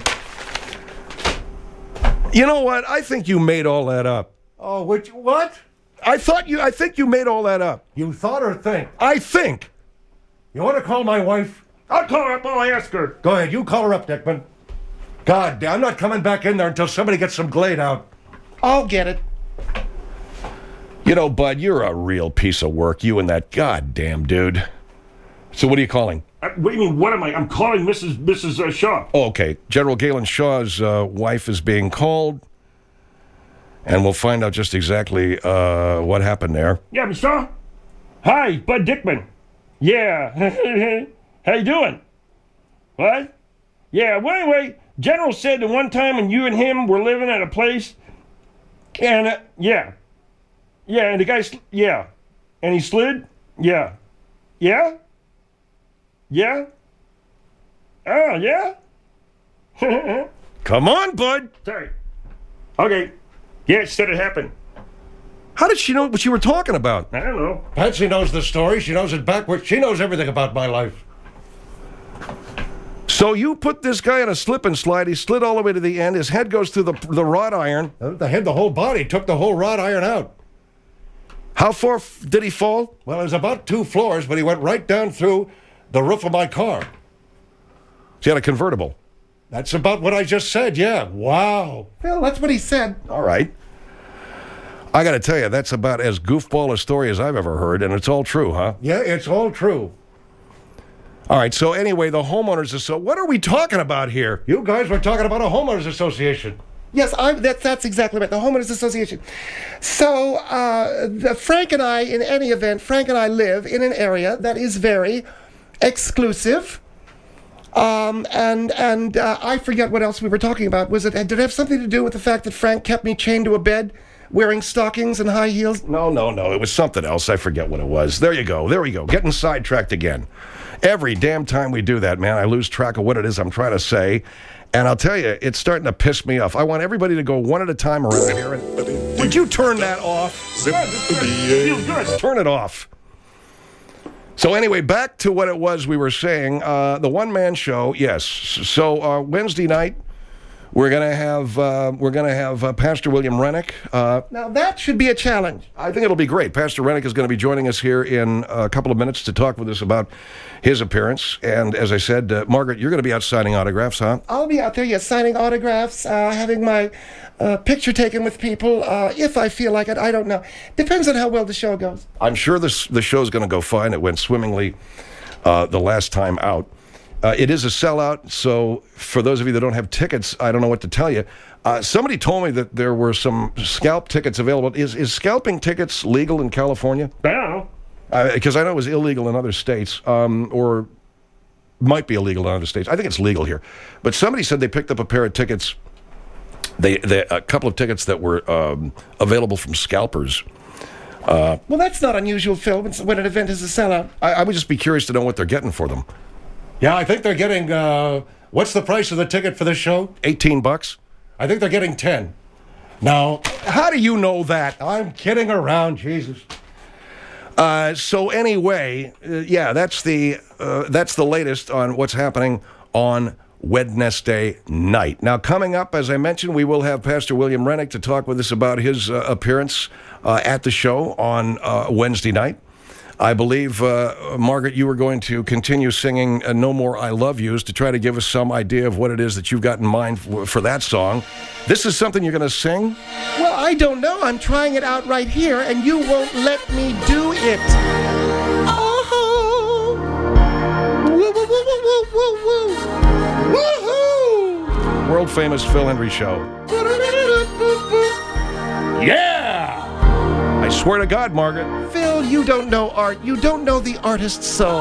You know what? I think you made all that up. Oh, which, what? I thought you, I think you made all that up. You thought or think? I think. You want to call my wife? I'll call her up. I'll ask her. Go ahead, you call her up, Dickman. God damn, I'm not coming back in there until somebody gets some Glade out. I'll get it. You know, Bud, you're a real piece of work. You and that goddamn dude. So what are you calling? Uh, what do you mean, what am I? I'm calling Missus Missus Uh, Shaw. Oh, okay. General Galen Shaw's uh, wife is being called, and we'll find out just exactly uh, what happened there. Yeah, Miss Shaw? Hi, Bud Dickman. Yeah. How you doing? What? Yeah, well, anyway, General said that one time when you and him were living at a place, and, uh, yeah. Yeah, and the guy, sl- yeah. And he slid? Yeah. Yeah? Yeah? Oh, yeah? Come on, bud. Sorry. Okay. Yes, said it happened. How did she know what you were talking about? I don't know. Patsy knows the story. She knows it backwards. She knows everything about my life. So you put this guy on a slip and slide. He slid all the way to the end. His head goes through the the wrought iron. The head, the whole body, took the whole wrought iron out. How far f- did he fall? Well, it was about two floors, but he went right down through the roof of my car. So he had a convertible. That's about what I just said, yeah. Wow. Phil, that's what he said. All right. I got to tell you, that's about as goofball a story as I've ever heard, and it's all true, huh? Yeah, it's all true. All right, so anyway, the homeowners association. What are we talking about here? You guys were talking about a homeowners association. Yes, I, that's, that's exactly right, the Homeowners Association. So, uh, the, Frank and I, in any event, Frank and I live in an area that is very exclusive. Um, and and uh, I forget what else we were talking about. Was it, did it have something to do with the fact that Frank kept me chained to a bed, wearing stockings and high heels? No, no, no. It was something else. I forget what it was. There you go. There we go. Getting sidetracked again. Every damn time we do that, man, I lose track of what it is I'm trying to say. And I'll tell you, it's starting to piss me off. I want everybody to go one at a time around here. And would you turn that off? Feels good. Turn it off. So anyway, back to what it was we were saying. Uh, the one-man show, yes. So uh, Wednesday night, we're gonna have uh, we're gonna have uh, Pastor William Rennick. Uh, Now, that should be a challenge. I think it'll be great. Pastor Rennick is going to be joining us here in a couple of minutes to talk with us about his appearance. And as I said, uh, Margaret, you're going to be out signing autographs, huh? I'll be out there, yes, signing autographs, uh, having my uh, picture taken with people, uh, if I feel like it. I don't know. Depends on how well the show goes. I'm sure this the show's going to go fine. It went swimmingly uh, the last time out. Uh, it is a sellout, so for those of you that don't have tickets, I don't know what to tell you. Uh, somebody told me that there were some scalp tickets available. Is is scalping tickets legal in California? I don't know. Because uh, I know it was illegal in other states, um, or might be illegal in other states. I think it's legal here. But somebody said they picked up a pair of tickets, they, they a couple of tickets that were um, available from scalpers. Uh, well, that's not unusual, Phil, when an event is a sellout. I, I would just be curious to know what they're getting for them. Yeah, I think they're getting, uh, what's the price of the ticket for this show? eighteen bucks? I think they're getting ten. Now, how do you know that? I'm kidding around, Jesus. Uh, so anyway, uh, yeah, that's the uh, that's the latest on what's happening on Wednesday night. Now, coming up, as I mentioned, we will have Pastor William Rennick to talk with us about his uh, appearance uh, at the show on uh, Wednesday night. I believe, uh, Margaret, you were going to continue singing uh, No More I Love Yous to try to give us some idea of what it is that you've got in mind for, for that song. This is something you're going to sing? Well, I don't know. I'm trying it out right here, and you won't let me do it. Oh! Woo, woo, woo, woo, woo, woo! Woohoo! World famous Phil Hendry Show. Yeah! I swear to God, Margaret. Phil, you don't know art. You don't know the artist's soul.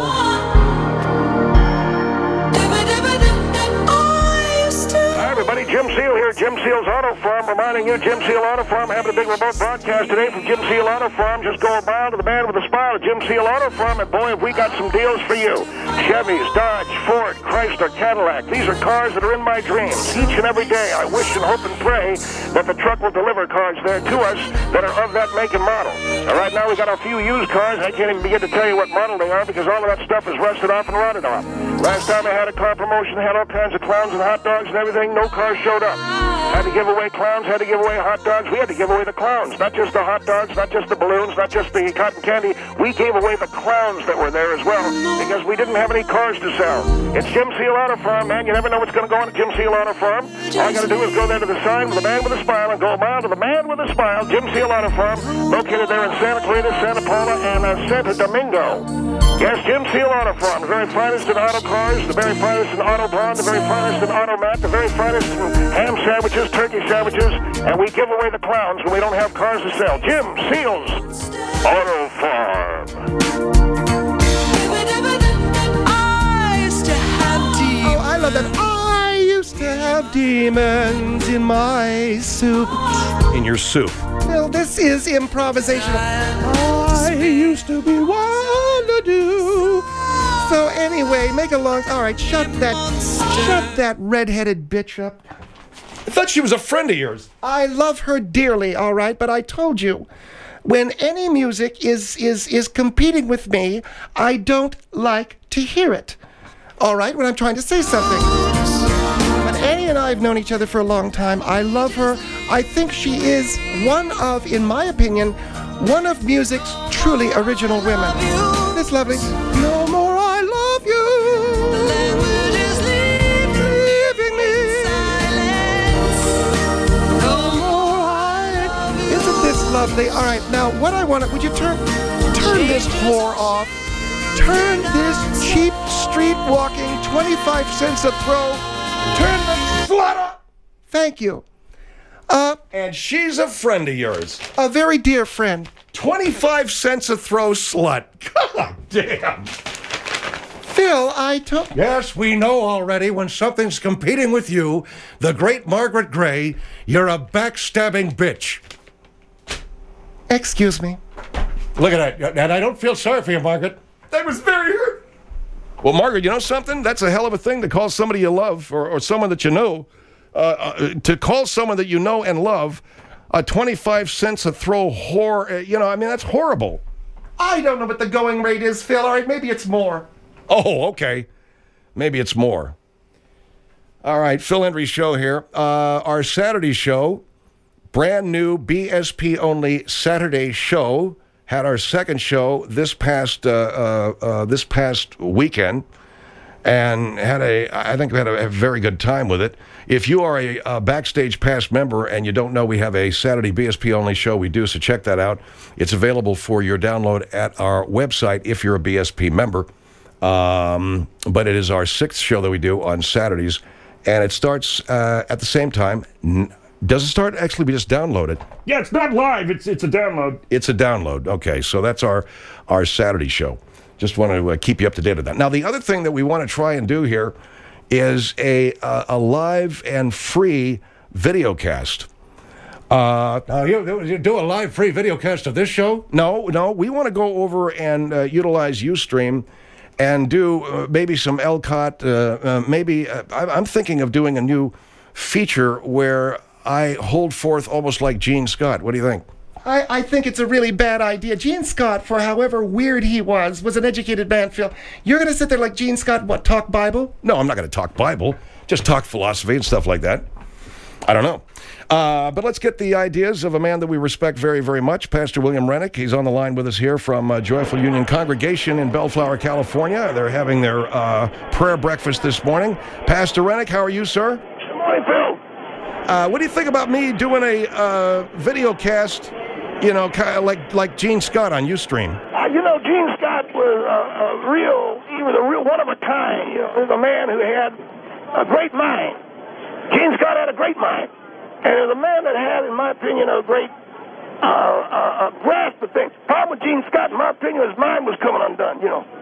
Hi, everybody. Jim Seal here, Jim Seal's Auto Farm, reminding you, Jim Seal Auto Farm having a big remote broadcast today from Jim Seal Auto Farm. Just go a mile to the man with a smile at Jim Seal Auto Farm, and boy, have we got some deals for you. Chevys, Dodge, Ford, Chrysler, Cadillac. These are cars that are in my dreams. Each and every day, I wish and hope and pray that the truck will deliver cars there to us that are of that make and model. All right, now we got a few used cars. I can't even begin to tell you what model they are because all of that stuff is rusted off and rotted off. Last time I had a car promotion, had all kinds of clowns and hot dogs and everything. No cars showed up. Had to give away clowns, had to give away hot dogs. We had to give away the clowns, not just the hot dogs, not just the balloons, not just the cotton candy. We gave away the clowns that were there as well because we didn't have any cars to sell. It's Jim Seal Auto Farm, man. You never know what's going to go on at Jim Seal Auto Farm. All you got to do is go there to the sign with the man with a smile and go a mile to the man with a smile, Jim Seal Auto Farm, located there in Santa Clarita, Santa Paula, and uh, Santa Domingo. Yes, Jim Seal Auto Farm, the very finest in auto cars, the very finest in auto bond, the very finest in auto mat, the very finest in ham sandwiches, turkey sandwiches, and we give away the clowns when we don't have cars to sell. Jim Seal's Auto Farm. Oh, I love that. I used to have demons in my soup. In your soup. Well, this is improvisational. I used to be one to do. So anyway, make a long... All right, shut that... Shut that red-headed bitch up. thought she was a friend of yours. I love her dearly, all right, but I told you, when any music is is is competing with me, I don't like to hear it. All right, when I'm trying to say something. But Annie and I have known each other for a long time. I love her. I think she is one of, in my opinion, one of music's truly original women. It's lovely. No more I love you. Leaving me. No more I. Isn't this lovely? All right, now what I want to, would you turn, turn this whore off? Turn this cheap street walking twenty-five cents a throw. Turn the slut off. Thank you. Uh, and she's a friend of yours. A very dear friend. twenty-five cents a throw slut. God damn. Phil, I took... Yes, we know already when something's competing with you, the great Margaret Gray, you're a backstabbing bitch. Excuse me. Look at that. And I don't feel sorry for you, Margaret. That was very hurt. Well, Margaret, you know something? That's a hell of a thing to call somebody you love or, or someone that you know. Uh, uh, to call someone that you know and love a twenty-five cents a throw whore, uh, you know, I mean, that's horrible. I don't know what the going rate is, Phil. All right, maybe it's more. Oh, okay. Maybe it's more. All right, Phil Hendry Show here. Uh, our Saturday show, brand new B S P only Saturday show, had our second show this past uh, uh, uh, this past weekend, and had a I think we had a, a very good time with it. If you are a, a Backstage Pass member and you don't know we have a Saturday B S P only show, we do, so check that out. It's available for your download at our website if you're a B S P member. Um, but it is our sixth show that we do on Saturdays, and it starts uh, at the same time. Does it start? Actually, we just download it. Yeah, it's not live. It's it's a download. It's a download. Okay, so that's our, our Saturday show. Just want to uh, keep you up to date on that. Now, the other thing that we want to try and do here is a uh, a live and free video cast. Uh, now, you, you do a live free video cast of this show? No, no. We want to go over and uh, utilize Ustream and do uh, maybe some L C O T. Uh, uh, maybe uh, I'm thinking of doing a new feature where I hold forth almost like Gene Scott. What do you think? I, I think it's a really bad idea. Gene Scott, for however weird he was, was an educated man, Phil. You're going to sit there like Gene Scott, what, talk Bible? No, I'm not going to talk Bible. Just talk philosophy and stuff like that. I don't know. Uh, but let's get the ideas of a man that we respect very, very much, Pastor William Rennick. He's on the line with us here from uh, Joyful Union Congregation in Bellflower, California. They're having their uh, prayer breakfast this morning. Pastor Rennick, how are you, sir? Good morning, Phil. Uh, what do you think about me doing a uh, video cast, you know, kind of like like Gene Scott on Ustream? Uh, you know, Gene Scott was a, a real, he was a real one of a kind. You know, he was a man who had a great mind. Gene Scott had a great mind. And he was a man that had, in my opinion, a great uh, uh, uh, grasp of things. Problem with Gene Scott, in my opinion, his mind was coming undone, you know.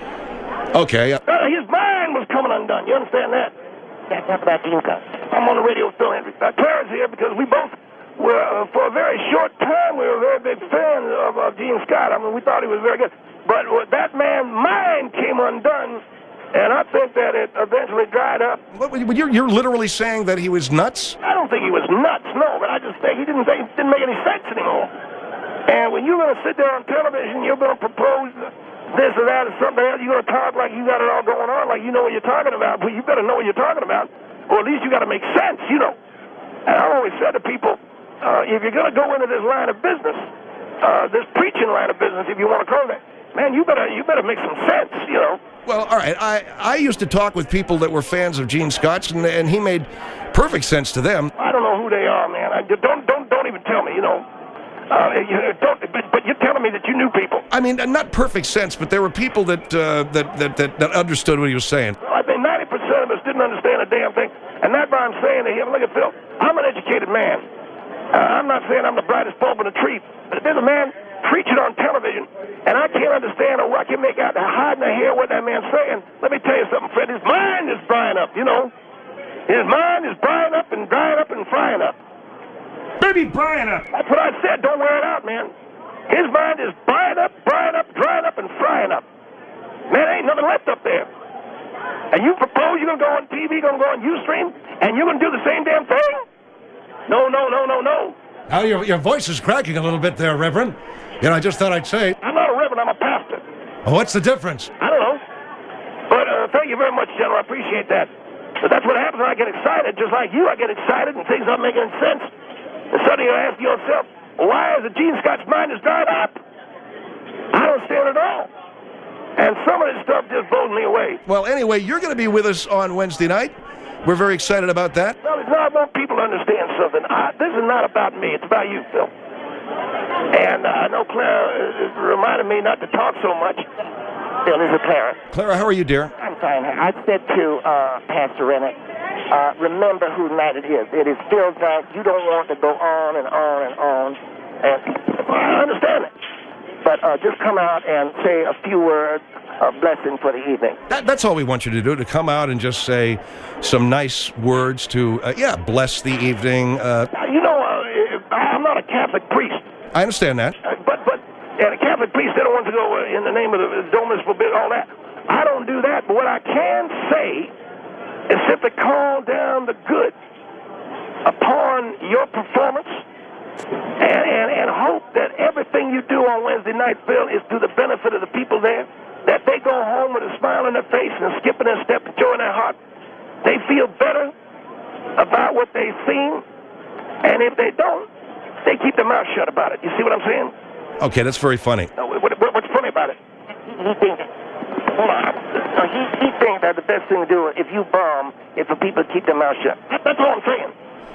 Okay. Uh, his mind was coming undone. You understand that? That's talk about Gene Scott. I'm on the radio with Phil Hendry. Uh, Clara's here because we both were, uh, for a very short time, we were very big fans of uh, Gene Scott. I mean, we thought he was very good. But uh, that man's mind came undone, and I think that it eventually dried up. What, you're, you're literally saying that he was nuts? I don't think he was nuts, no, but I just think he didn't, think, didn't make any sense anymore. And when you're going to sit there on television, you're going to propose this or that or something else, you're going to talk like you got it all going on, like you know what you're talking about. Well, you better know what you're talking about, or at least you got to make sense, you know. And I always said to people, uh, if you're going to go into this line of business, uh, this preaching line of business, if you want to call it, man, you better you better make some sense, you know. Well, all right. I, I used to talk with people that were fans of Gene Scott's, and, and he made perfect sense to them. I don't know who they are, man. I, don't don't don't even tell me, you know. Uh, you, don't, but, but you're telling me that you knew people. I mean, not perfect sense, but there were people that uh, that, that, that that understood what he was saying. Well, I think ninety percent of us didn't understand a damn thing, and that's why I'm saying to him, look at Phil, I'm an educated man. Uh, I'm not saying I'm the brightest bulb in the tree, but if there's a man preaching on television, and I can't understand or I can make out the hide and the hair what that man's saying, let me tell you something, Fred, his mind is drying up, you know. His mind is drying up and drying up and frying up. Baby Brian up. That's what I said. Don't wear it out, man. His mind is drying up, drying up, drying up, and frying up. Man, ain't nothing left up there. And you propose you're going to go on T V, going to go on Ustream, and you're going to do the same damn thing? No, no, no, no, no. Now, your, your voice is cracking a little bit there, Reverend. You know, I just thought I'd say. I'm not a reverend, I'm a pastor. Oh, what's the difference? I don't know. But uh, thank you very much, General. I appreciate that. But that's what happens when I get excited. Just like you, I get excited and things aren't making sense. And suddenly you ask yourself, why is the Gene Scott's mind is dried up? I don't understand it at all. And some of this stuff just blows me away. Well, anyway, you're going to be with us on Wednesday night. We're very excited about that. Well, it's not, I want people to understand something. I, this is not about me. It's about you, Phil. And uh, I know Clara uh, reminded me not to talk so much. Phil, this is Clara. Clara, how are you, dear? I'm fine. I said to uh, Pastor Rennick, uh, remember whose night it is. It is Phil's night. You don't want to go on and on and on. And I understand it. But uh, just come out and say a few words of blessing for the evening. That, that's all we want you to do, to come out and just say some nice words to, uh, yeah, bless the evening. Uh, you know, uh, I'm not a Catholic priest. I understand that. Uh, but, but, and a Catholic priest, they don't want to go uh, in the name of the Dominus forbid, all that. I don't do that, but what I can say is simply call down the good upon your performance and, and, and hope that everything you do on Wednesday night, Phil, is to the benefit of the people there, that they go home with a smile on their face and a skip in their step and joy in their heart. They feel better about what they've seen, and if they don't, they keep their mouth shut about it. You see what I'm saying? Okay, that's very funny. Uh, what, what, what's funny about it? He thinks, hold on. Uh, he, he thinks that the best thing to do if you bomb is for people to keep their mouth shut. That, that's all I'm saying.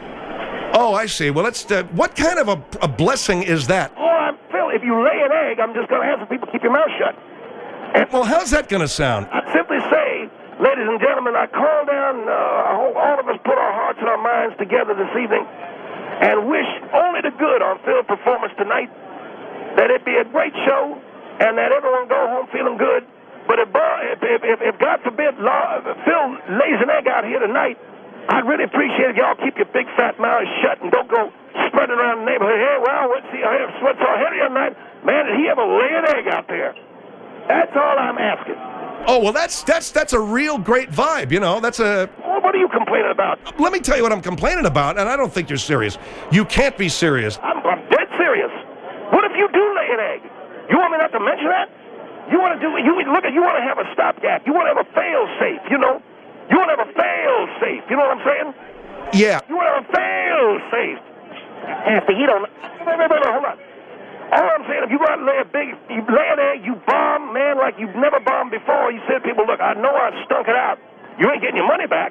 Oh, I see. Well, let's. Uh, what kind of a, a blessing is that? Oh, I'm, Phil, if you lay an egg, I'm just going to have some people keep your mouth shut. And, well, how's that going to sound? I'd simply say, ladies and gentlemen, I call down, uh, I hope all of us put our hearts and our minds together this evening and wish only the good on Phil's performance tonight, that it be a great show and that everyone go home feeling good. But if, if, if, if God forbid, Phil lays an egg out here tonight, I'd really appreciate it. Y'all keep your big fat mouths shut and don't go spreading around the neighborhood. Hey, well, what's he, what's our head here tonight? Man, did he ever lay an egg out there? That's all I'm asking. Oh, well, that's that's that's a real great vibe, you know. That's a... Well, what are you complaining about? Let me tell you what I'm complaining about, and I don't think you're serious. You can't be serious. I'm, I'm dead serious. What if you do lay an egg? You want me not to mention that? You want to do... You look at... You want to have a stopgap. You want to have a fail-safe, you know? You want to have a fail-safe. You know what I'm saying? Yeah. You want to have a fail-safe. Pastor, he don't... Wait, wait, wait, wait, hold on. All I'm saying, if you go out and lay a big, you lay an egg, you bomb, man, like you've never bombed before. You say to people, look, I know I stunk it out. You ain't getting your money back.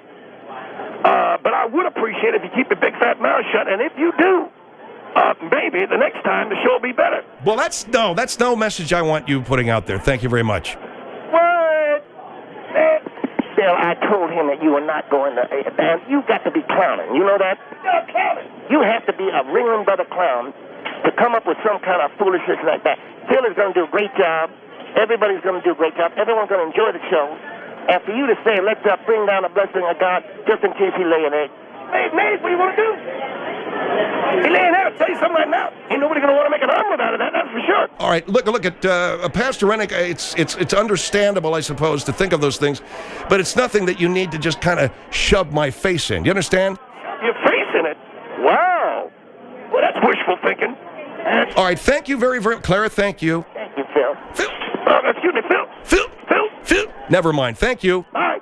Uh, but I would appreciate it if you keep your big fat mouth shut. And if you do, uh, maybe the next time the show will be better. Well, that's no, that's no message I want you putting out there. Thank you very much. What? Man. Bill, I told him that you were not going to... Man, you got to be clowning. You know that? You're clowning. You have to be a Ringling Brother clown to come up with some kind of foolishness like that. Phil is going to do a great job. Everybody's going to do a great job. Everyone's going to enjoy the show. And for you to say, let's uh, bring down a blessing of God just in case he lay an egg. Hey, man, what do you want to do? He lay an egg. I'll tell you something right now. Ain't nobody going to want to make an omelet out of that, that's for sure. All right, look, look at uh, Pastor Rennick. It's it's it's understandable, I suppose, to think of those things, but it's nothing that you need to just kind of shove my face in. You understand? Your face in it? Wow. Well, that's wishful thinking. All right, thank you very, very... Clara, thank you. Thank you, Phil. Phil. Uh, excuse me, Phil. Phil. Phil. Phil. Never mind, thank you. Bye.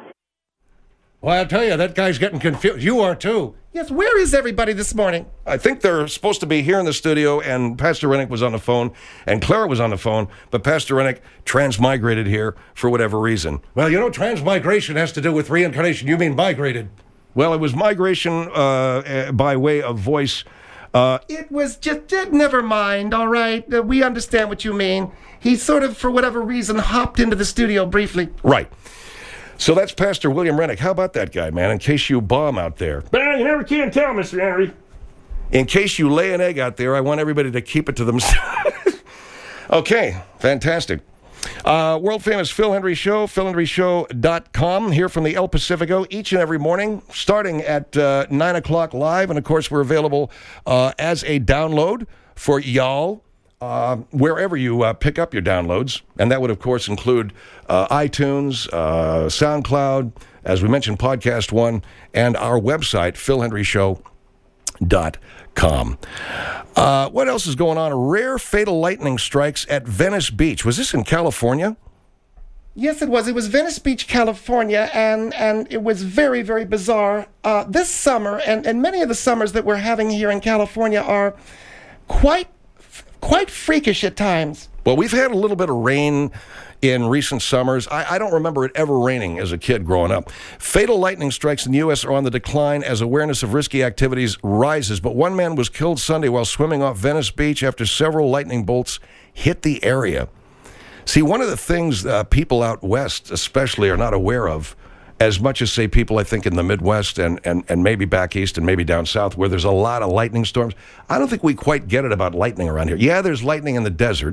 Well, I'll tell you, that guy's getting confused. You are, too. Yes, where is everybody this morning? I think they're supposed to be here in the studio, and Pastor Rennick was on the phone, and Clara was on the phone, but Pastor Rennick transmigrated here for whatever reason. Well, you know, transmigration has to do with reincarnation. You mean migrated. Well, it was migration uh, by way of voice. Uh, It was just, just, never mind, all right? Uh, we understand what you mean. He sort of, for whatever reason, hopped into the studio briefly. right. So that's Pastor William Rennick. How about that guy, man, in case you bomb out there? Well, you never can tell, Mister Henry. In case you lay an egg out there, I want everybody to keep it to themselves. Okay, fantastic. Uh, world famous Phil Hendry Show, phil hendry show dot com, here from the El Pacifico each and every morning, starting at uh, nine o'clock live. And, of course, we're available uh, as a download for y'all uh, wherever you uh, pick up your downloads. And that would, of course, include uh, iTunes, uh, SoundCloud, as we mentioned, Podcast One, and our website, phil hendry show dot com. Uh, what else is going on? Rare fatal lightning strikes at Venice Beach. Was this in California? Yes, it was. It was Venice Beach, California, and, and it was very, very bizarre. Uh, this summer, and, and many of the summers that we're having here in California are quite, quite freakish at times. Well, we've had a little bit of rain in recent summers. I, I don't remember it ever raining as a kid growing up. Fatal lightning strikes in the U S are on the decline as awareness of risky activities rises, but one man was killed Sunday while swimming off Venice Beach after several lightning bolts hit the area. See, one of the things uh, people out west especially are not aware of, as much as, say, people, I think, in the Midwest and, and, and maybe back east and maybe down south where there's a lot of lightning storms, I don't think we quite get it about lightning around here. Yeah, there's lightning in the desert,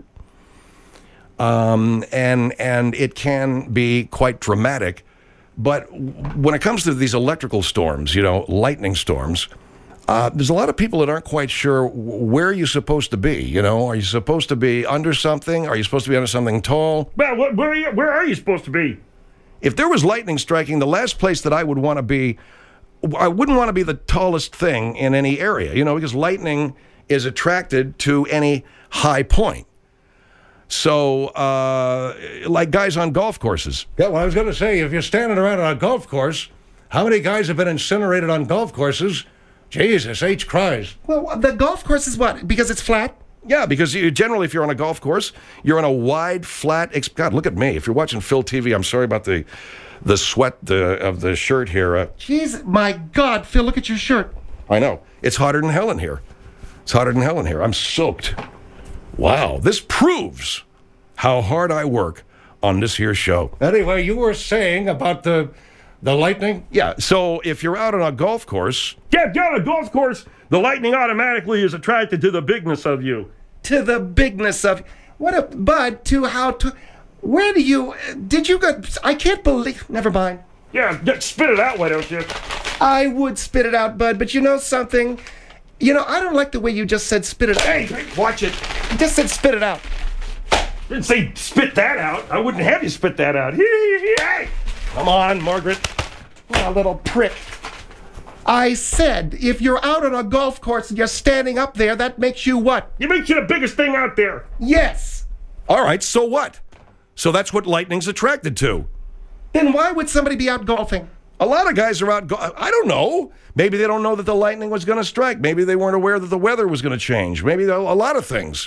um, and and it can be quite dramatic, but when it comes to these electrical storms, you know, lightning storms, Uh, there's a lot of people that aren't quite sure where you're supposed to be. You know, are you supposed to be under something? Are you supposed to be under something tall? Well, wh- where are you, where are you supposed to be? If there was lightning striking, the last place that I would want to be, I wouldn't want to be the tallest thing in any area, you know, because lightning is attracted to any high point. So, uh, like guys on golf courses. Yeah, well, I was going to say, if you're standing around on a golf course, how many guys have been incinerated on golf courses? Jesus H. Christ. Well, the golf course is what? Because it's flat? Yeah, because you, generally, if you're on a golf course, you're on a wide, flat. Ex- God, look at me. If you're watching Phil T V, I'm sorry about the the sweat the, of the shirt here. Uh, Jeez, my God, Phil, look at your shirt. I know. It's hotter than hell in here. It's hotter than hell in here. I'm soaked. Wow, this proves how hard I work on this here show. Anyway, you were saying about the the lightning? Yeah, so if you're out on a golf course... Yeah, if you're on a golf course, the lightning automatically is attracted to the bigness of you. To the bigness of... What a... Bud, to how to... Where do you... Did you go... I can't believe... Never mind. Yeah, just spit it out, why don't you? I would spit it out, Bud, but you know something? You know, I don't like the way you just said spit it out. Hey, watch it. You just said spit it out. Didn't say spit that out. I wouldn't have you spit that out. Hey, come on, Margaret. What a little prick. I said, if you're out on a golf course and you're standing up there, that makes you what? It makes you the biggest thing out there. Yes. All right, so what? So that's what lightning's attracted to. Then why would somebody be out golfing? A lot of guys are out, go- I don't know. Maybe they don't know that the lightning was going to strike. Maybe they weren't aware that the weather was going to change. Maybe a lot of things.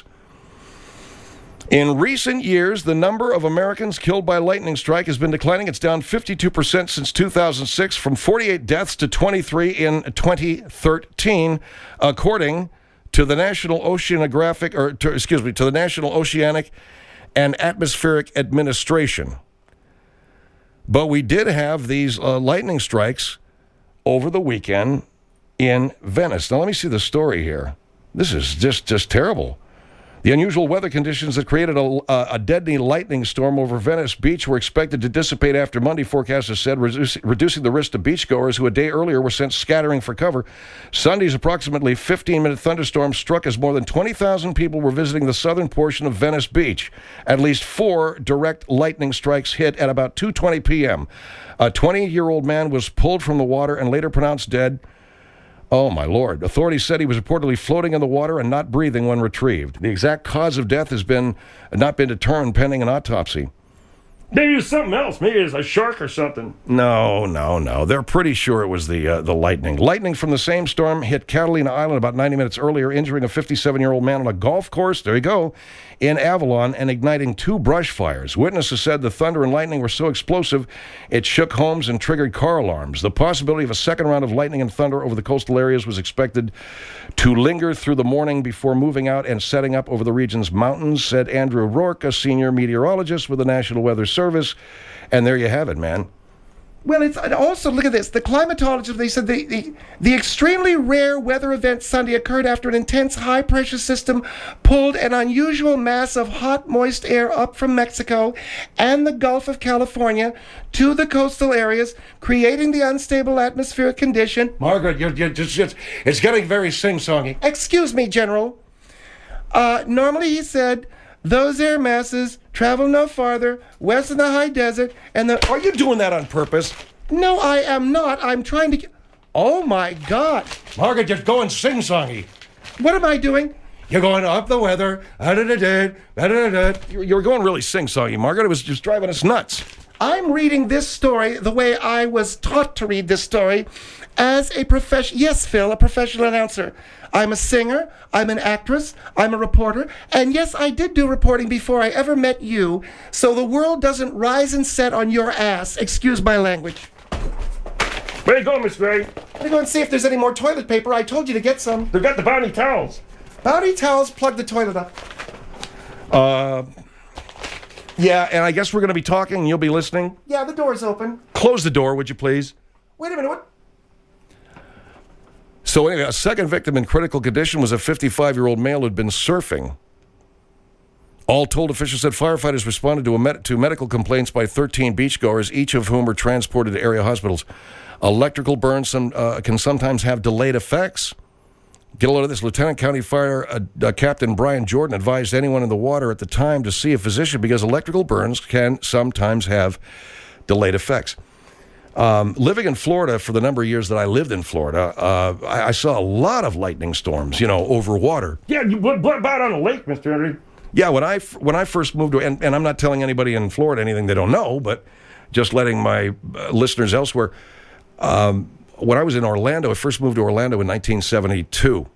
In recent years, the number of Americans killed by lightning strike has been declining. It's down fifty-two percent since two thousand six, from forty-eight deaths to twenty-three in twenty thirteen, according to the National Oceanographic, or to, excuse me, to the National Oceanic and Atmospheric Administration. But we did have these uh, lightning strikes over the weekend in Venice. Now, let me see the story here. This is just, just terrible. The unusual weather conditions that created a, a deadly lightning storm over Venice Beach were expected to dissipate after Monday, forecasters said, reduce, reducing the risk to beachgoers who a day earlier were sent scattering for cover. Sunday's approximately fifteen-minute thunderstorm struck as more than twenty thousand people were visiting the southern portion of Venice Beach. At least four direct lightning strikes hit at about two twenty p.m. A twenty-year-old man was pulled from the water and later pronounced dead. Oh, my Lord. Authorities said he was reportedly floating in the water and not breathing when retrieved. The exact cause of death has been not been determined pending an autopsy. Maybe it was something else. Maybe it was a shark or something. No, no, no. They're pretty sure it was the uh, the lightning. Lightning from the same storm hit Catalina Island about ninety minutes earlier, injuring a fifty-seven-year-old man on a golf course, there you go, in Avalon, and igniting two brush fires. Witnesses said the thunder and lightning were so explosive, it shook homes and triggered car alarms. The possibility of a second round of lightning and thunder over the coastal areas was expected to linger through the morning before moving out and setting up over the region's mountains, said Andrew Rourke, a senior meteorologist with the National Weather Service. And there you have it, man. Well, it's also, look at this. The climatologists, they said the, the, the extremely rare weather event Sunday occurred after an intense high-pressure system pulled an unusual mass of hot, moist air up from Mexico and the Gulf of California to the coastal areas, creating the unstable atmospheric condition. Margaret, you're, you're just, it's, it's getting very sing-songy. Excuse me, General. Uh, normally, he said, those air masses travel no farther west of the high desert and the... Are you doing that on purpose? No, I am not. I'm trying to... Oh, my God. Margaret, just going sing-songy. What am I doing? You're going up the weather. Da-da-da-da, da-da-da-da. You're, you're going really sing-songy, Margaret. It was just driving us nuts. I'm reading this story the way I was taught to read this story as a professional. Yes, Phil, a professional announcer. I'm a singer, I'm an actress, I'm a reporter, and yes, I did do reporting before I ever met you, so the world doesn't rise and set on your ass. Excuse my language. Where you going, Miss Gray? I'm gonna go and see if there's any more toilet paper. I told you to get some. They've got the Bounty towels. Bounty towels, plug the toilet up. Uh, yeah, and I guess we're going to be talking and you'll be listening. Yeah, the door's open. Close the door, would you please? Wait a minute, what? So anyway, a second victim in critical condition was a fifty-five-year-old male who'd been surfing. All told, officials said firefighters responded to, a med- to medical complaints by thirteen beachgoers, each of whom were transported to area hospitals. Electrical burns some, uh, can sometimes have delayed effects. Get a load of this. Lieutenant County Fire uh, uh, Captain Brian Jordan advised anyone in the water at the time to see a physician because electrical burns can sometimes have delayed effects. Um, living in Florida for the number of years that I lived in Florida, uh, I, I saw a lot of lightning storms, you know, over water. Yeah, you, what, what about on the lake, Mister Henry? Yeah, when I, when I first moved to, and, and I'm not telling anybody in Florida anything they don't know, but just letting my uh, listeners elsewhere. Um, when I was in Orlando, I first moved to Orlando in nineteen seventy-two.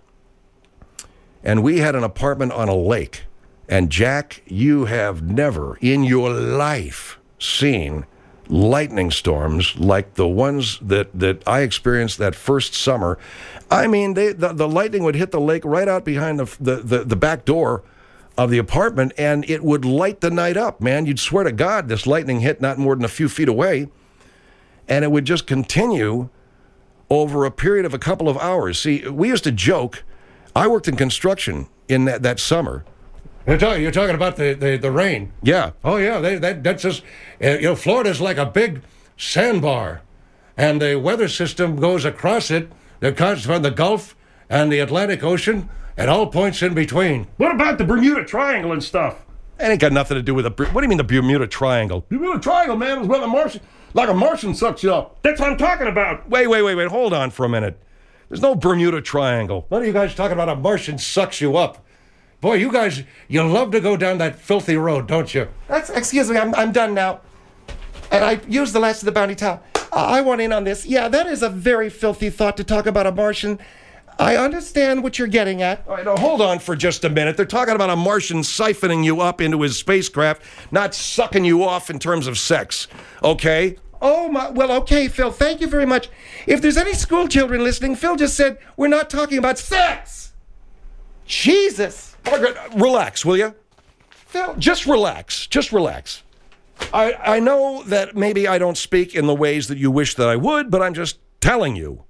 And we had an apartment on a lake. And Jack, you have never in your life seen lightning storms like the ones that, that I experienced that first summer. I mean, they, the, the lightning would hit the lake right out behind the, the, the, the back door of the apartment, and it would light the night up, man. You'd swear to God this lightning hit not more than a few feet away, and it would just continue over a period of a couple of hours. See, we used to joke. I worked in construction in that, that summer. You're talking, you're talking about the, the, the rain. Yeah. Oh, yeah, they, that, that's just, uh, you know, Florida's like a big sandbar, and the weather system goes across it. It comes from the Gulf and the Atlantic Ocean and all points in between. What about the Bermuda Triangle and stuff? That ain't got nothing to do with the, what do you mean the Bermuda Triangle? Bermuda Triangle, man, is where the Martian, like a Martian sucks you up. That's what I'm talking about. Wait, wait, wait, wait, hold on for a minute. There's no Bermuda Triangle. What are you guys talking about? A Martian sucks you up. Boy, you guys, you love to go down that filthy road, don't you? That's, excuse me, I'm, I'm done now. And I used the last of the bounty towel. Uh, I want in on this. Yeah, that is a very filthy thought to talk about a Martian. I understand what you're getting at. All right, now hold on for just a minute. They're talking about a Martian siphoning you up into his spacecraft, not sucking you off in terms of sex, okay? Oh, my, well, okay, Phil, thank you very much. If there's any school children listening, Phil just said we're not talking about sex. Jesus. Margaret, relax, will you? Phil, just relax. Just relax. I, I know that maybe I don't speak in the ways that you wish that I would, but I'm just telling you.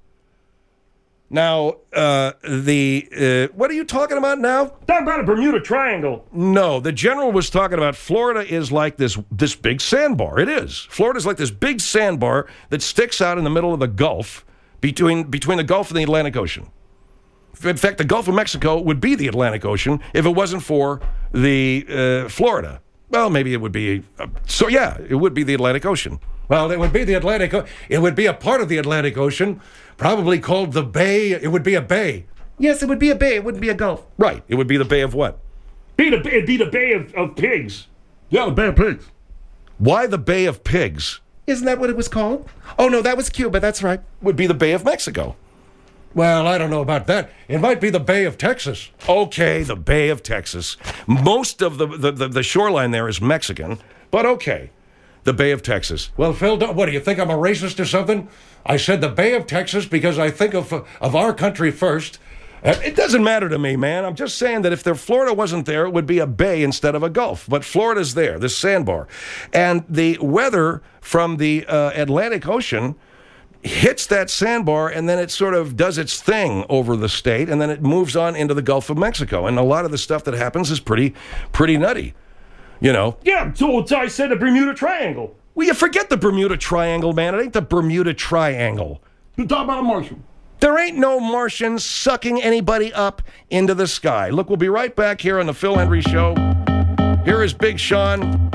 Now, uh, the, uh, what are you talking about now? Talking about a Bermuda Triangle. No, the general was talking about Florida is like this, this big sandbar. It is. Florida's like this big sandbar that sticks out in the middle of the Gulf, between, between the Gulf and the Atlantic Ocean. In fact, the Gulf of Mexico would be the Atlantic Ocean if it wasn't for the uh, Florida. Well, maybe it would be. Uh, so, yeah, it would be the Atlantic Ocean. Well, it would be the Atlantic. O- it would be a part of the Atlantic Ocean, probably called the Bay. It would be a bay. Yes, it would be a bay. It wouldn't be a gulf. Right. It would be the Bay of what? Be the, it'd be the Bay of, of Pigs. Yeah, the Bay of Pigs. Why the Bay of Pigs? Isn't that what it was called? Oh, no, that was Cuba. That's right. Would be the Bay of Mexico. Well, I don't know about that. It might be the Bay of Texas. Okay, the Bay of Texas. Most of the, the, the, the shoreline there is Mexican, but okay. The Bay of Texas. Well, Phil, don't, what, do you think I'm a racist or something? I said the Bay of Texas because I think of, of our country first. Uh, it doesn't matter to me, man. I'm just saying that if the Florida wasn't there, it would be a bay instead of a gulf. But Florida's there, this sandbar. And the weather from the uh, Atlantic Ocean hits that sandbar, and then it sort of does its thing over the state, and then it moves on into the Gulf of Mexico. And a lot of the stuff that happens is pretty, pretty nutty, you know? Yeah, so, so I said the Bermuda Triangle. Well, you forget the Bermuda Triangle, man. It ain't the Bermuda Triangle. You're talking about a Martian. There ain't no Martian sucking anybody up into the sky. Look, we'll be right back here on the Phil Hendrie Show. Here is Big Sean.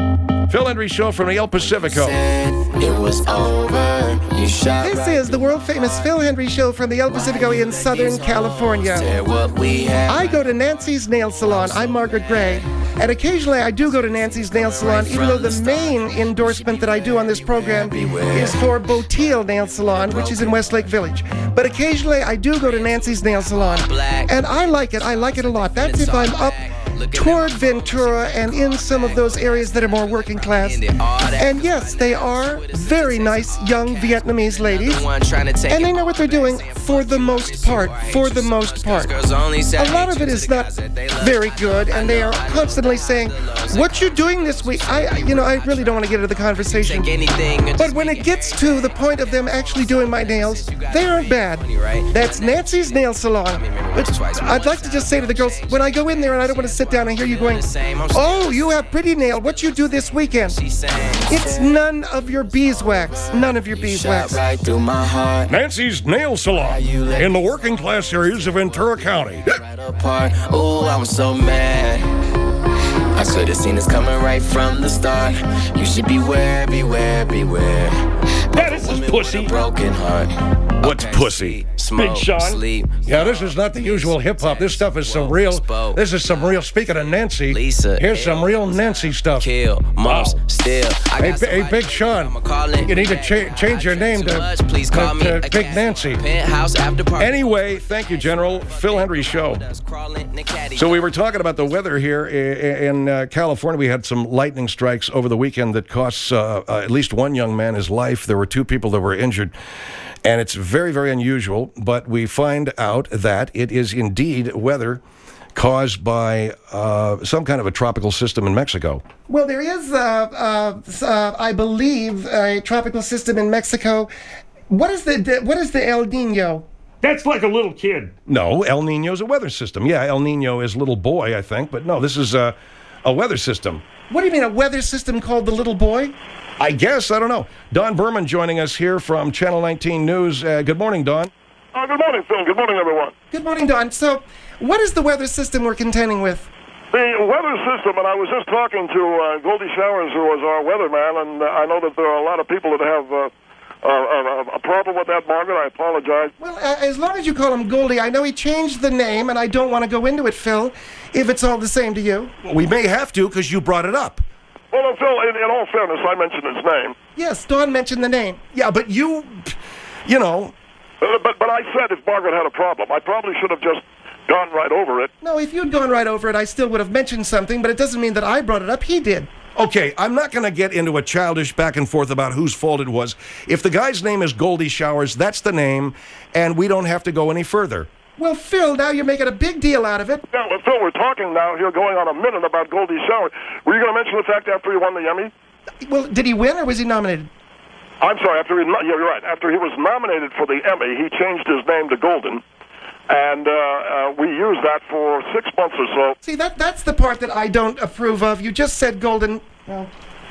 Phil Hendrie Show from the El Pacifico. It was over. You shot This right is the world-famous Phil Hendrie Show from the El Pacifico in Southern California. there what we had. I go to Nancy's Nail Salon. I'm Margaret Gray. And occasionally I do go to Nancy's Nail Salon, even though the main endorsement that I do on this program is for Boteal Nail Salon, which is in Westlake Village. But occasionally I do go to Nancy's Nail Salon. And I like it. I like it a lot. That's if I'm up toward Ventura and in some of those areas that are more working class. And yes, they are very nice young Vietnamese ladies. And they know what they're doing for the most part. For the most part. A lot of it is not very good, and they are constantly saying, "What you doing this week?" I, you know, I really don't want to get into the conversation. But when it gets to the point of them actually doing my nails, they aren't bad. That's Nancy's Nail Salon. But I'd like to just say to the girls, when I go in there and I don't want to sit down and hear you going, "Oh, you have pretty nail. What you do this weekend?" It's none of your beeswax. None of your beeswax. Right through my heart. Nancy's Nail Salon in the working class areas of Ventura County. Right apart. Oh, I was so mad. I should have seen this coming right from the start. You should beware, beware, beware. Yeah, this is pussy. Broken heart. What's pussy? Smoke, Big Sean. sleep. Yeah, this is not the usual hip-hop. This stuff is some real, this is some real, speaking of Nancy, Lisa, here's some real Nancy stuff. Kill, moms, still. I Hey, got B- hey, somebody Big Sean, I'ma call it. you need to cha- change your name to, Too much, please call me to, a to Big cat. Nancy. Penthouse after party. Anyway, thank you, General. Phil Hendrie Show. So we were talking about the weather here i- in uh, California. We had some lightning strikes over the weekend that cost uh, uh, at least one young man his life. There were two people that were injured. And it's very, very unusual, but we find out that it is indeed weather caused by uh, some kind of a tropical system in Mexico. Well, there is, uh, uh, uh, I believe, a tropical system in Mexico. What is the what is the El Nino? That's like a little kid. No, El Nino's a weather system. Yeah, El Nino is little boy, I think, but no, this is a, a weather system. What do you mean, a weather system called the Little Boy? I guess, I don't know. Don Berman joining us here from Channel nineteen News. Uh, good morning, Don. Uh, good morning, Phil. Good morning, everyone. Good morning, Don. So, what is the weather system we're contending with? The weather system, and I was just talking to uh, Goldie Showers, who was our weatherman, and uh, I know that there are a lot of people that have uh, uh, a, a problem with that, Margaret. I apologize. Well, uh, as long as you call him Goldie, I know he changed the name, and I don't want to go into it, Phil, if it's all the same to you. We may have to because you brought it up. Well, no, Phil, in, in all fairness, I mentioned his name. Yes, Don mentioned the name. Yeah, but you, you know. Uh, but, but I said if Margaret had a problem, I probably should have just gone right over it. No, if you'd gone right over it, I still would have mentioned something, but it doesn't mean that I brought it up. He did. Okay, I'm not going to get into a childish back and forth about whose fault it was. If the guy's name is Goldie Showers, that's the name, and we don't have to go any further. Well, Phil, now you're making a big deal out of it. Yeah, well, Phil, we're talking now here going on a minute about Goldie Showers. Were you going to mention the fact after he won the Emmy? Well, did he win or was he nominated? I'm sorry, after he, yeah, you're right. After he was nominated for the Emmy, he changed his name to Golden, and uh, uh, we used that for six months or so. See, that that's the part that I don't approve of. You just said Golden. Well,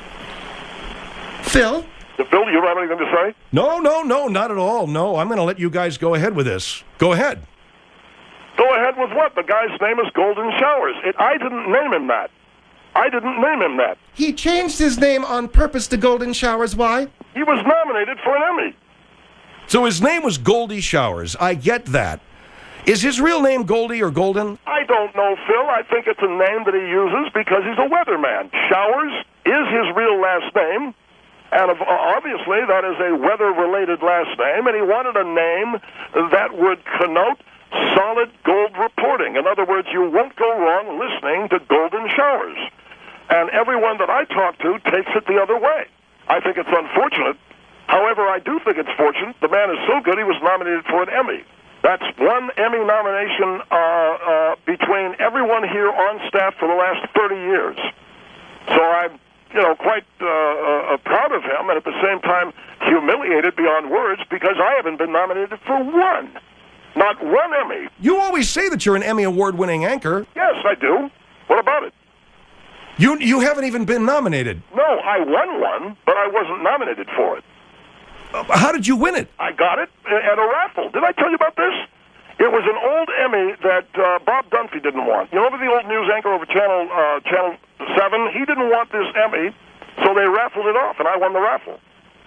Phil? Phil, you have anything to say? No, no, no, not at all. No, I'm going to let you guys go ahead with this. Go ahead. Go ahead with what? The guy's name is Golden Showers. It, I didn't name him that. I didn't name him that. He changed his name on purpose to Golden Showers. Why? He was nominated for an Emmy. So his name was Goldie Showers. I get that. Is his real name Goldie or Golden? I don't know, Phil. I think it's a name that he uses because he's a weatherman. Showers is his real last name, and of, obviously that is a weather-related last name, and he wanted a name that would connote solid gold reporting. In other words, you won't go wrong listening to Golden Showers. And everyone that I talk to takes it the other way. I think it's unfortunate. However, I do think it's fortunate. The man is so good he was nominated for an Emmy. That's one Emmy nomination uh, uh, between everyone here on staff for the last thirty years. So I'm, you know, quite uh, uh, proud of him, and at the same time humiliated beyond words because I haven't been nominated for one. Not one Emmy. You always say that you're an Emmy Award-winning anchor. Yes, I do. What about it? You you haven't even been nominated. No, I won one, but I wasn't nominated for it. Uh, how did you win it? I got it at a raffle. Did I tell you about this? It was an old Emmy that uh, Bob Dunphy didn't want. You know, the old news anchor over Channel uh, Channel seven? He didn't want this Emmy, So they raffled it off, and I won the raffle.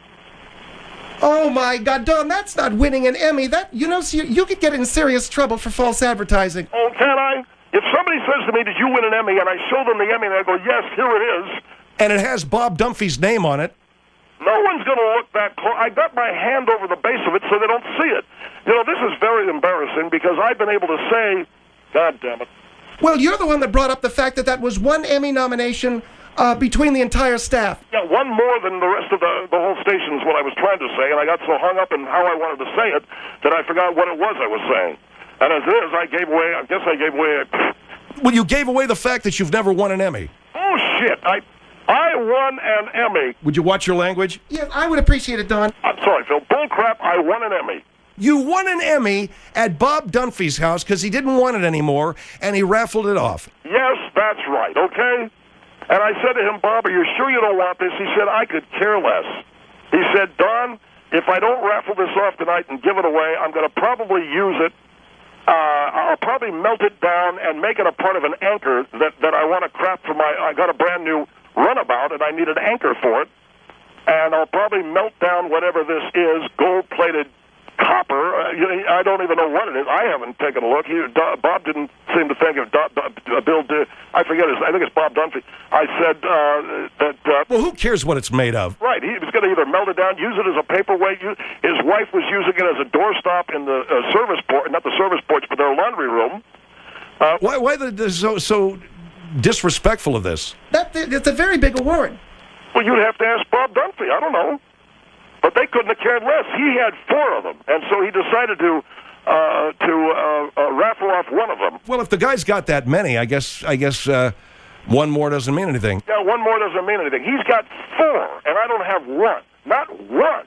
Oh my God, Don, that's not winning an Emmy. That you know, so you, you could get in serious trouble for false advertising. Oh, can I? If somebody says to me, "Did you win an Emmy?" and I show them the Emmy, and I go, "Yes, here it is," And it has Bob Dunphy's name on it. no one's going to look that close. I got my hand over the base of it so they don't see it. You know, this is very embarrassing because I've been able to say, God damn it. Well, you're the one that brought up the fact that that was one Emmy nomination uh, between the entire staff. Yeah, one more than the rest of the, the whole station is what I was trying to say, and I got so hung up in how I wanted to say it that I forgot what it was I was saying. And as it is, I gave away, I guess I gave away... A... Well, you gave away the fact that you've never won an Emmy. Oh, shit. I I won an Emmy. Would you watch your language? Yes, I would appreciate it, Don. I'm sorry, Phil. Bull crap, I won an Emmy. You won an Emmy at Bob Dunphy's house because he didn't want it anymore, and he raffled it off. Yes, that's right, okay? And I said to him, Bob, are you sure you don't want this? He said, I could care less. He said, Don, if I don't raffle this off tonight and give it away, I'm going to probably use it. Uh, I'll probably melt it down and make it a part of an anchor that, that I want to craft for my... I got a brand new runabout, and I need an anchor for it. And I'll probably melt down whatever this is, gold-plated copper. Uh, you know, I don't even know what it is. I haven't taken a look. He, Do, Bob didn't seem to think of Do, Do, Bill. D, I forget his. I think it's Bob Dunphy. I said uh, that. Uh, well, who cares what it's made of? Right. He was going to either melt it down, use it as a paperweight. Use, his wife was using it as a doorstop in the uh, service port, not the service porch, but their laundry room. Uh, why? Why the, the so so disrespectful of this? That it's a very big award. Well, you'd have to ask Bob Dunphy. I don't know. But they couldn't have cared less. He had four of them, and so he decided to uh, to uh, uh, raffle off one of them. Well, if the guy's got that many, I guess I guess uh, one more doesn't mean anything. Yeah, one more doesn't mean anything. He's got four, and I don't have one. Not one.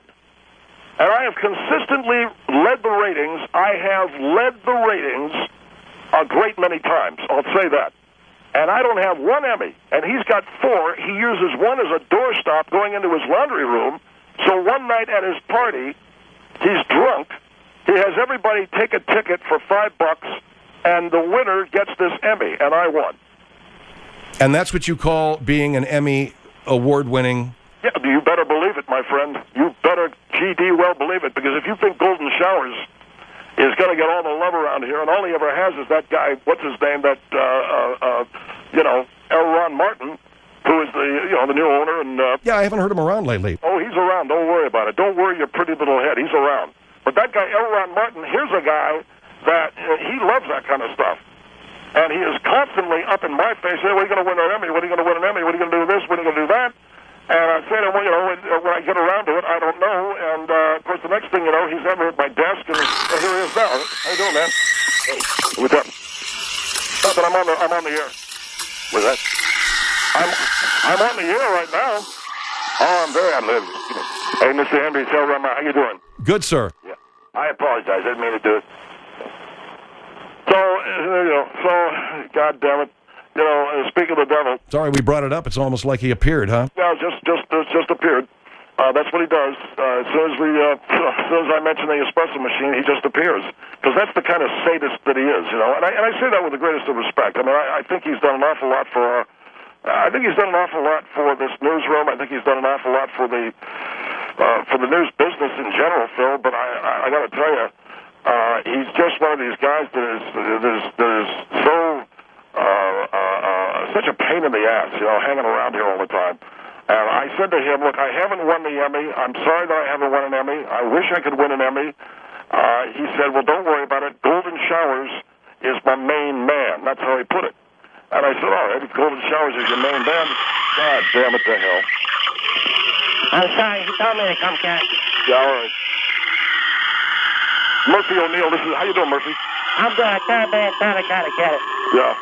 And I have consistently led the ratings. I have led the ratings a great many times. I'll say that. And I don't have one Emmy, and he's got four. He uses one as a doorstop going into his laundry room. So one night at his party, he's drunk. He has everybody take a ticket for five bucks, and the winner gets this Emmy, and I won. And that's what you call being an Emmy award-winning... Yeah, you better believe it, my friend. You better G D well believe it, because if you think Golden Showers is going to get all the love around here, and all he ever has is that guy, what's his name, that, uh, uh, uh, you know, L. Ron Martin, who is the, you know, the new owner, and... Uh, yeah, I haven't heard him around lately. Oh, he's around. Don't worry about it. Don't worry your pretty little head. He's around. But that guy, L. Ron Martin, here's a guy that, uh, he loves that kind of stuff. And he is constantly up in my face, saying, what are you going to win an Emmy? What are you going to win an Emmy? What are you going to do this? What are you going to do that? And I said, well, you know, when, when I get around to it, I don't know. And, uh, of course, the next thing you know, he's ever at my desk, and uh, here he is now. How you doing, man? Hey, what's up? Nothing. I'm on the, I'm on the air. What's that? I'm I'm on the air right now. Oh, I'm very I'm living. Hey, Mister Henry, tell Ron, how you doing? Good, sir. Yeah. I apologize. I didn't mean to do it. So, uh, you know, so, God damn it. You know, uh, speaking of the devil. Sorry we brought it up. It's almost like he appeared, huh? No, just just uh, just appeared. Uh, that's what he does. Uh, as soon as we, uh, as soon as I mention the espresso machine, he just appears. Because that's the kind of sadist that he is, you know. And I and I say that with the greatest of respect. I mean, I, I think he's done an awful lot for. Uh, I think he's done an awful lot for this newsroom. I think he's done an awful lot for the uh, for the news business in general, Phil. But I, I, I got to tell you, uh, he's just one of these guys that is that is, that is so uh, uh, uh, such a pain in the ass, you know, hanging around here all the time. And I said to him, look, I haven't won the Emmy. I'm sorry that I haven't won an Emmy. I wish I could win an Emmy. Uh, he said, well, don't worry about it. Golden Showers is my main man. That's how he put it. And I said, all right, if Golden Showers is your main band, God damn it to hell. I'm sorry, he told me to come, Cat. Yeah, all right. Murphy O'Neill, this is, how you doing, Murphy? I'm good. I can't band, trying to kind of get it. Yeah.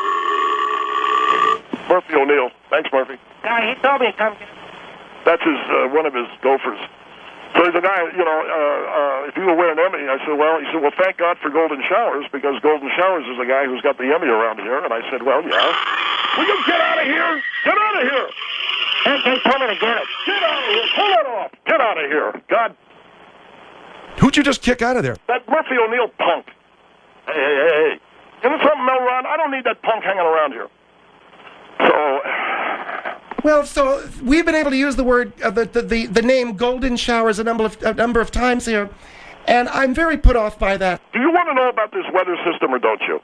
Murphy O'Neill. Thanks, Murphy. Sorry, he told me to come, Cat. That's his, uh, one of his gophers. So he's a guy, you know, uh, uh, if you will win an Emmy, I said, well, he said, well, thank God for Golden Showers, because Golden Showers is the guy who's got the Emmy around here. And I said, well, yeah. Will you get out of here? Get out of here. Hey, they told me to get it. Get out of here. Pull it off. Get out of here. God. Who'd you just kick out of there? That Murphy O'Neill punk. Hey, hey, hey, hey. You know something, Mel Ron? I don't need that punk hanging around here. So, Well, so we've been able to use the word, uh, the, the, the, the name golden showers a number of, a number of times here, and I'm very put off by that. Do you want to know about this weather system or don't you?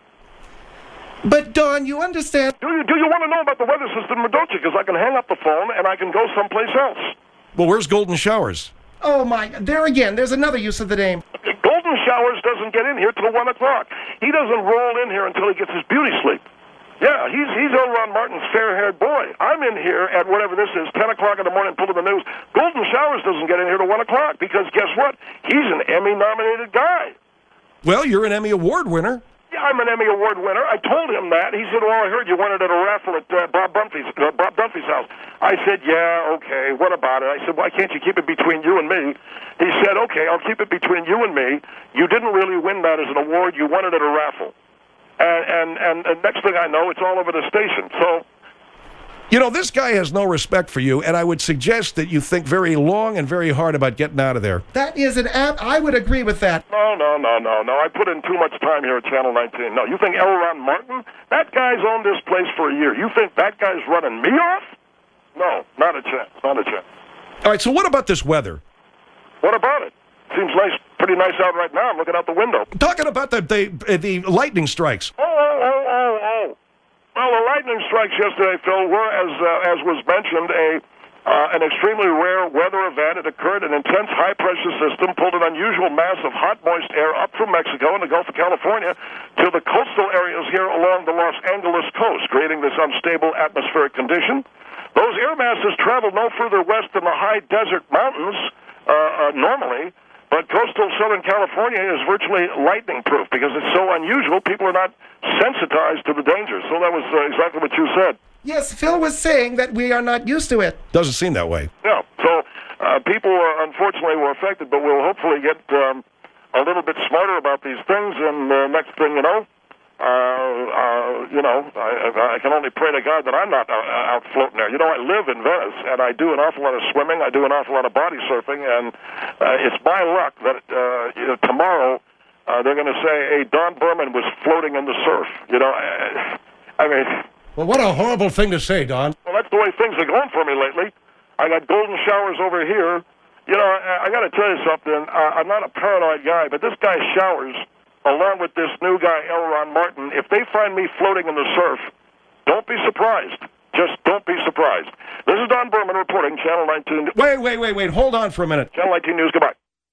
But, Don, you understand... Do you, do you want to know about the weather system or don't you? Because I can hang up the phone and I can go someplace else. Well, where's golden showers? Oh, my... There again, there's another use of the name. Golden Showers doesn't get in here till one o'clock. He doesn't roll in here until he gets his beauty sleep. Yeah, he's he's L. Ron Martin's fair-haired boy. I'm in here at whatever this is, ten o'clock in the morning, pulling the news. Golden Showers doesn't get in here till one o'clock because guess what? He's an Emmy-nominated guy. Well, you're an Emmy Award winner. Yeah, I'm an Emmy Award winner. I told him that. He said, well, I heard you won it at a raffle at uh, Bob Dunphy's, uh, Bob Dunphy's house. I said, yeah, okay, what about it? I said, why can't you keep it between you and me? He said, okay, I'll keep it between you and me. You didn't really win that as an award. You won it at a raffle. And, and, and, and next thing I know, it's all over the station. So... You know, this guy has no respect for you, and I would suggest that you think very long and very hard about getting out of there. That is an app. I would agree with that. No, no, no, no, no. I put in too much time here at Channel nineteen. No, you think L. Ron Martin? That guy's owned this place for a year. You think that guy's running me off? No, not a chance. Not a chance. All right, so what about this weather? What about it? Seems nice, pretty nice out right now. I'm looking out the window. Talking about the the, the lightning strikes. Oh, oh, oh, oh, oh. Well, the lightning strikes yesterday, Phil, were, as uh, as was mentioned, a uh, an extremely rare weather event. It occurred. An intense high-pressure system pulled an unusual mass of hot, moist air up from Mexico and the Gulf of California to the coastal areas here along the Los Angeles coast, creating this unstable atmospheric condition. Those air masses traveled no further west than the high desert mountains uh, uh, normally, but coastal Southern California is virtually lightning-proof because it's so unusual. People are not sensitized to the dangers. So that was uh, exactly what you said. Yes, Phil was saying that we are not used to it. Doesn't seem that way. Yeah. So uh, people, uh, unfortunately, were affected, but we'll hopefully get um, a little bit smarter about these things. And uh, next thing you know, uh, uh, you know, I, I can only pray to God that I'm not out, out floating there. You know, I live in Venice, and I do an awful lot of swimming. I do an awful lot of body surfing, and uh, it's my luck that uh, you know, tomorrow uh, they're going to say, hey, Don Berman was floating in the surf. You know, I, I mean... Well, what a horrible thing to say, Don. Well, that's the way things are going for me lately. I got golden showers over here. You know, I, I got to tell you something. Uh, I'm not a paranoid guy, but this guy Showers, along with this new guy, L. Ron Martin, if they find me floating in the surf, don't be surprised. Just don't be surprised. This is Don Berman reporting, Channel nineteen. Wait, wait, wait, wait. Hold on for a minute. Channel nineteen News, goodbye.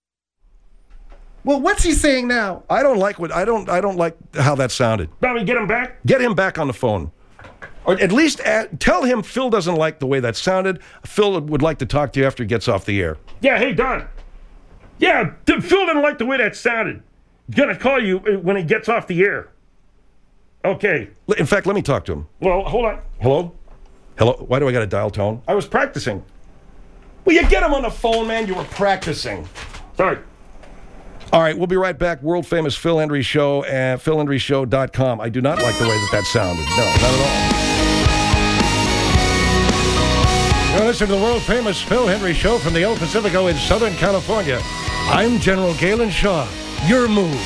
Well, what's he saying now? I don't like what I don't I don't like how that sounded. Bobby, get him back. Get him back on the phone. Or at least add, tell him Phil doesn't like the way that sounded. Phil would like to talk to you after he gets off the air. Yeah, hey, Don. Yeah, Phil didn't like the way that sounded. He's going to call you when he gets off the air. Okay. In fact, let me talk to him. Well, hold on. Hello? Hello? Why do I got a dial tone? I was practicing. Will you get him on the phone, man? You were practicing. Sorry. All right, we'll be right back. World famous Phil Hendrie Show at phil hendrie show dot com. I do not like the way that that sounded. No, not at all. You're listening to the world famous Phil Hendrie Show from the El Pacifico in Southern California. I'm General Galen Shaw. Your move.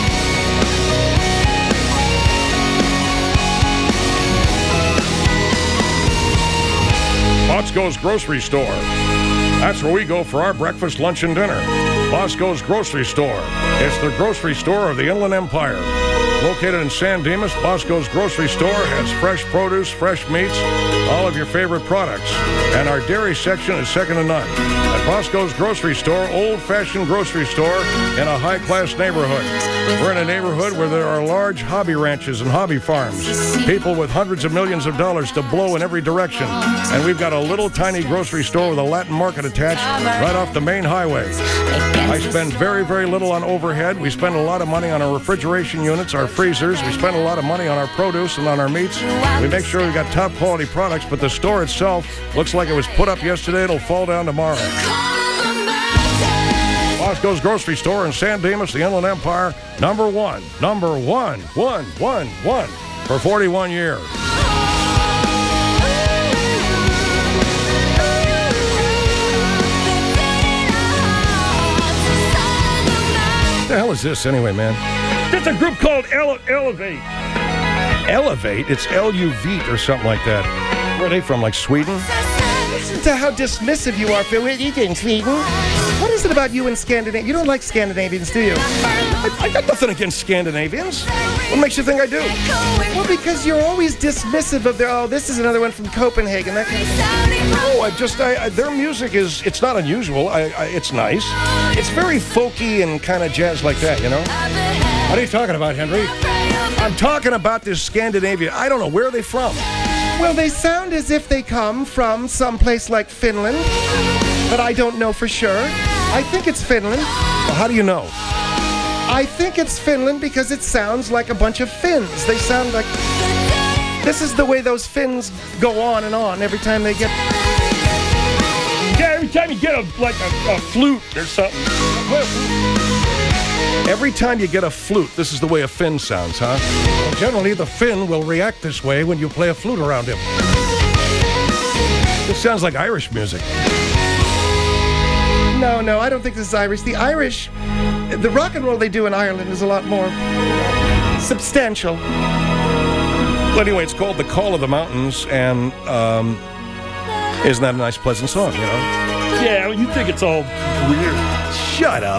Bosco's Grocery Store. That's where we go for our breakfast, lunch, and dinner. Bosco's Grocery Store. It's the grocery store of the Inland Empire. Located in San Dimas, Bosco's Grocery Store has fresh produce, fresh meats, all of your favorite products. And our dairy section is second to none. At Bosco's Grocery Store, old-fashioned grocery store in a high-class neighborhood. We're in a neighborhood where there are large hobby ranches and hobby farms. People with hundreds of millions of dollars to blow in every direction. And we've got a little tiny grocery store with a Latin market attached right off the main highway. I spend very, very little on overhead. We spend a lot of money on our refrigeration units, our freezers. We spend a lot of money on our produce and on our meats. We make sure we've got top quality products, but the store itself looks like it was put up yesterday. It'll fall down tomorrow. Bosco's Grocery Store in San Dimas, the Inland Empire, number one, number one, one, one, one, for forty-one years. What the hell is this anyway, man? It's a group called Ele- Elevate. Elevate? It's L U V or something like that. Where are they from, like Sweden? Listen to how dismissive you are, Phil. What are you doing, Sweden? What is it about you and Scandinavia? You don't like Scandinavians, do you? I, I got nothing against Scandinavians. What makes you think I do? Well, because you're always dismissive of their, oh, this is another one from Copenhagen, that kind of thing. No, I just, I, I, their music is, it's not unusual. I, I, it's nice. It's very folky and kind of jazz like that, you know? What are you talking about, Henry? I'm talking about this Scandinavia. I don't know. Where are they from? Well, they sound as if they come from someplace like Finland, but I don't know for sure. I think it's Finland. Well, how do you know? I think it's Finland because it sounds like a bunch of Finns. They sound like... This is the way those Finns go on and on every time they get... Yeah, every time you get a like a, a flute or something. Every time you get a flute, this is the way a Finn sounds, huh? Well, generally, the Finn will react this way when you play a flute around him. This sounds like Irish music. No, no, I don't think this is Irish. The Irish, the rock and roll they do in Ireland is a lot more substantial. Well, anyway, it's called The Call of the Mountains, and um, isn't that a nice, pleasant song, you know? Yeah, you think it's all weird. Shut up.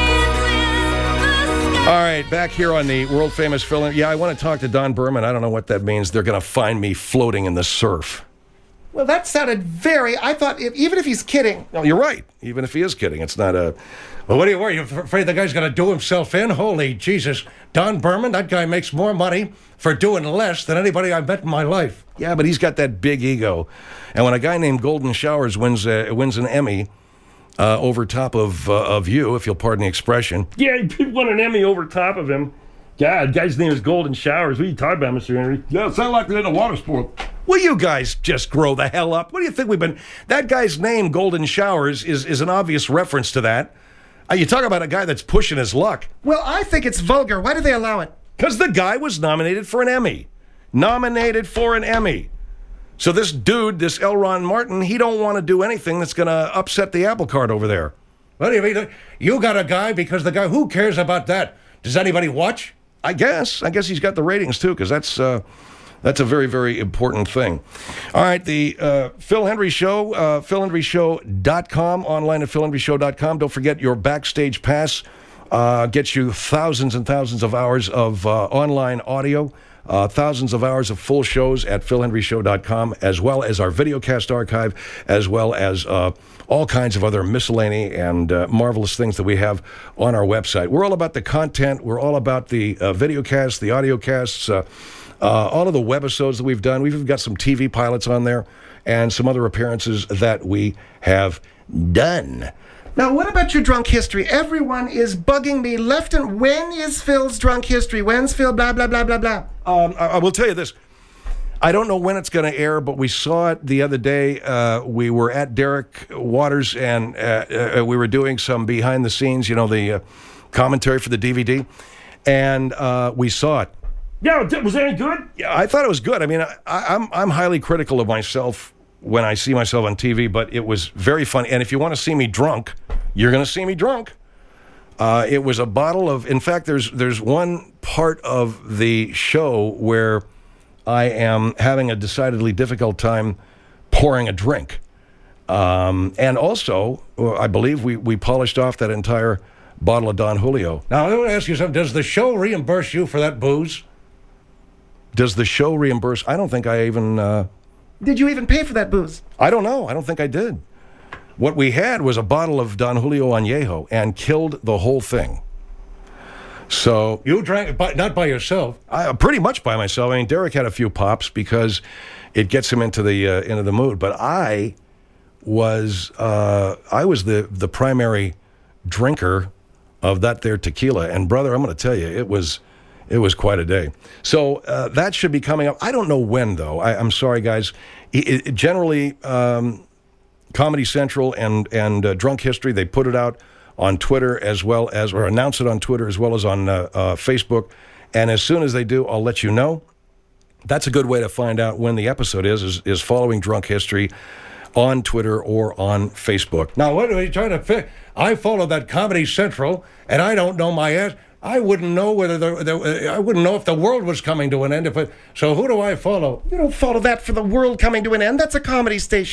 All right, back here on the world-famous Phil. Yeah, I want to talk to Don Berman. I don't know what that means. They're going to find me floating in the surf. Well, that sounded very... I thought, if, even if he's kidding... No, you're right. Even if he is kidding, it's not a... Well, what are you worried? You're afraid the guy's going to do himself in? Holy Jesus. Don Berman, that guy makes more money for doing less than anybody I've met in my life. Yeah, but he's got that big ego. And when a guy named Golden Showers wins uh, wins an Emmy uh, over top of uh, of you, if you'll pardon the expression... Yeah, he won an Emmy over top of him. God, guy's name is Golden Showers. What are you talking about, Mister Henry? Yeah, it sounds like they're in a water sport. Will you guys just grow the hell up? What do you think we've been... That guy's name, Golden Showers, is, is an obvious reference to that. Uh, you talk about a guy that's pushing his luck. Well, I think it's vulgar. Why do they allow it? Because the guy was nominated for an Emmy. Nominated for an Emmy. So this dude, this L. Ron Martin, he don't want to do anything that's going to upset the apple cart over there. What do you mean? You got a guy because the guy... Who cares about that? Does anybody watch? I guess. I guess he's got the ratings, too, because that's... Uh, That's a very, very important thing. All right, the uh, Phil Hendrie Show, uh, phil hendrie show dot com, online at phil hendrie show dot com. Don't forget your Backstage Pass uh, gets you thousands and thousands of hours of uh, online audio, uh, thousands of hours of full shows at phil hendrie show dot com, as well as our videocast archive, as well as uh, all kinds of other miscellany and uh, marvelous things that we have on our website. We're all about the content. We're all about the uh, videocasts, the audiocasts, uh, Uh, all of the webisodes that we've done. We've even got some T V pilots on there and some other appearances that we have done. Now, what about your drunk history? Everyone is bugging me left and... When is Phil's drunk history? When's Phil blah, blah, blah, blah, blah? Um, I, I will tell you this. I don't know when it's going to air, but we saw it the other day. Uh, we were at Derek Waters, and uh, uh, we were doing some behind the scenes, you know, the uh, commentary for the D V D, and uh, we saw it. Yeah, was that any good? Yeah, I thought it was good. I mean, I, I'm I'm highly critical of myself when I see myself on T V, but it was very funny. And if you want to see me drunk, you're going to see me drunk. Uh, it was a bottle of... In fact, there's there's one part of the show where I am having a decidedly difficult time pouring a drink. Um, and also, I believe we, we polished off that entire bottle of Don Julio. Now, I want to ask you something. Does the show reimburse you for that booze? Does the show reimburse? I don't think I even... Uh, Did you even pay for that booze? I don't know. I don't think I did. What we had was a bottle of Don Julio Añejo and killed the whole thing. So... You drank it, by, not by yourself? I, pretty much by myself. I mean, Derek had a few pops because it gets him into the uh, into the mood. But I was uh, I was the, the primary drinker of that there tequila. And, brother, I'm going to tell you, it was... It was quite a day. So uh, that should be coming up. I don't know when, though. I, I'm sorry, guys. It, it, generally, um, Comedy Central and, and uh, Drunk History, they put it out on Twitter as well as, or announce it on Twitter as well as on uh, uh, Facebook. And as soon as they do, I'll let you know. That's a good way to find out when the episode is, is, is following Drunk History on Twitter or on Facebook. Now, what are you trying to fix? I follow that Comedy Central, and I don't know my ass. I wouldn't know whether the, the I wouldn't know if the world was coming to an end. If it, so, who do I follow? You don't follow that for the world coming to an end. That's a comedy station.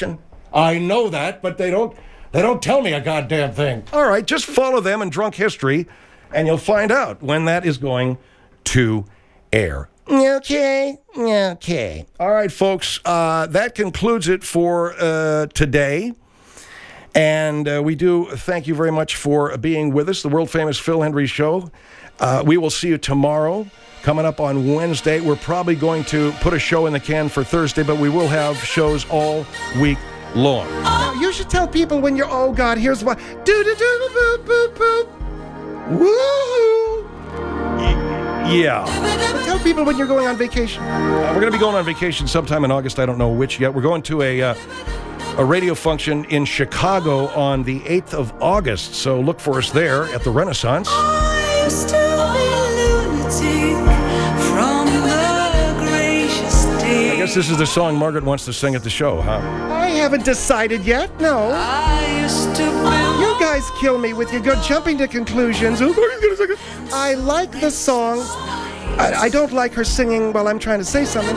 I know that, but they don't they don't tell me a goddamn thing. All right, just follow them in Drunk History, and you'll find out when that is going to air. Okay, okay. All right, folks, uh, that concludes it for uh, today. And uh, we do thank you very much for being with us, the world-famous Phil Hendrie Show. Uh, we will see you tomorrow. Coming up on Wednesday, we're probably going to put a show in the can for Thursday, but we will have shows all week long. Now, you should tell people when you're, oh, God, here's what. Do-do-do-boop, boop, boop. Woo-hoo. Yeah. Tell people when you're going on vacation. Uh, we're going to be going on vacation sometime in August. I don't know which yet. We're going to a... Uh, a radio function in Chicago on the eighth of August, so look for us there at the Renaissance. I used to be lunatic from the gracious day. I guess this is the song Margaret wants to sing at the show, huh? I haven't decided yet, no. I used to be. You guys kill me with your good jumping to conclusions. I like the song. I, I don't like her singing while I'm trying to say something.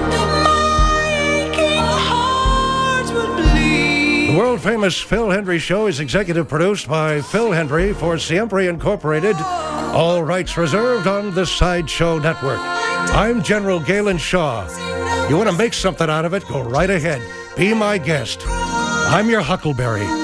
The world-famous Phil Hendrie Show is executive produced by Phil Hendrie for Siempre Incorporated. All rights reserved on the Sideshow Network. I'm General Galen Shaw. You want to make something out of it? Go right ahead. Be my guest. I'm your Huckleberry.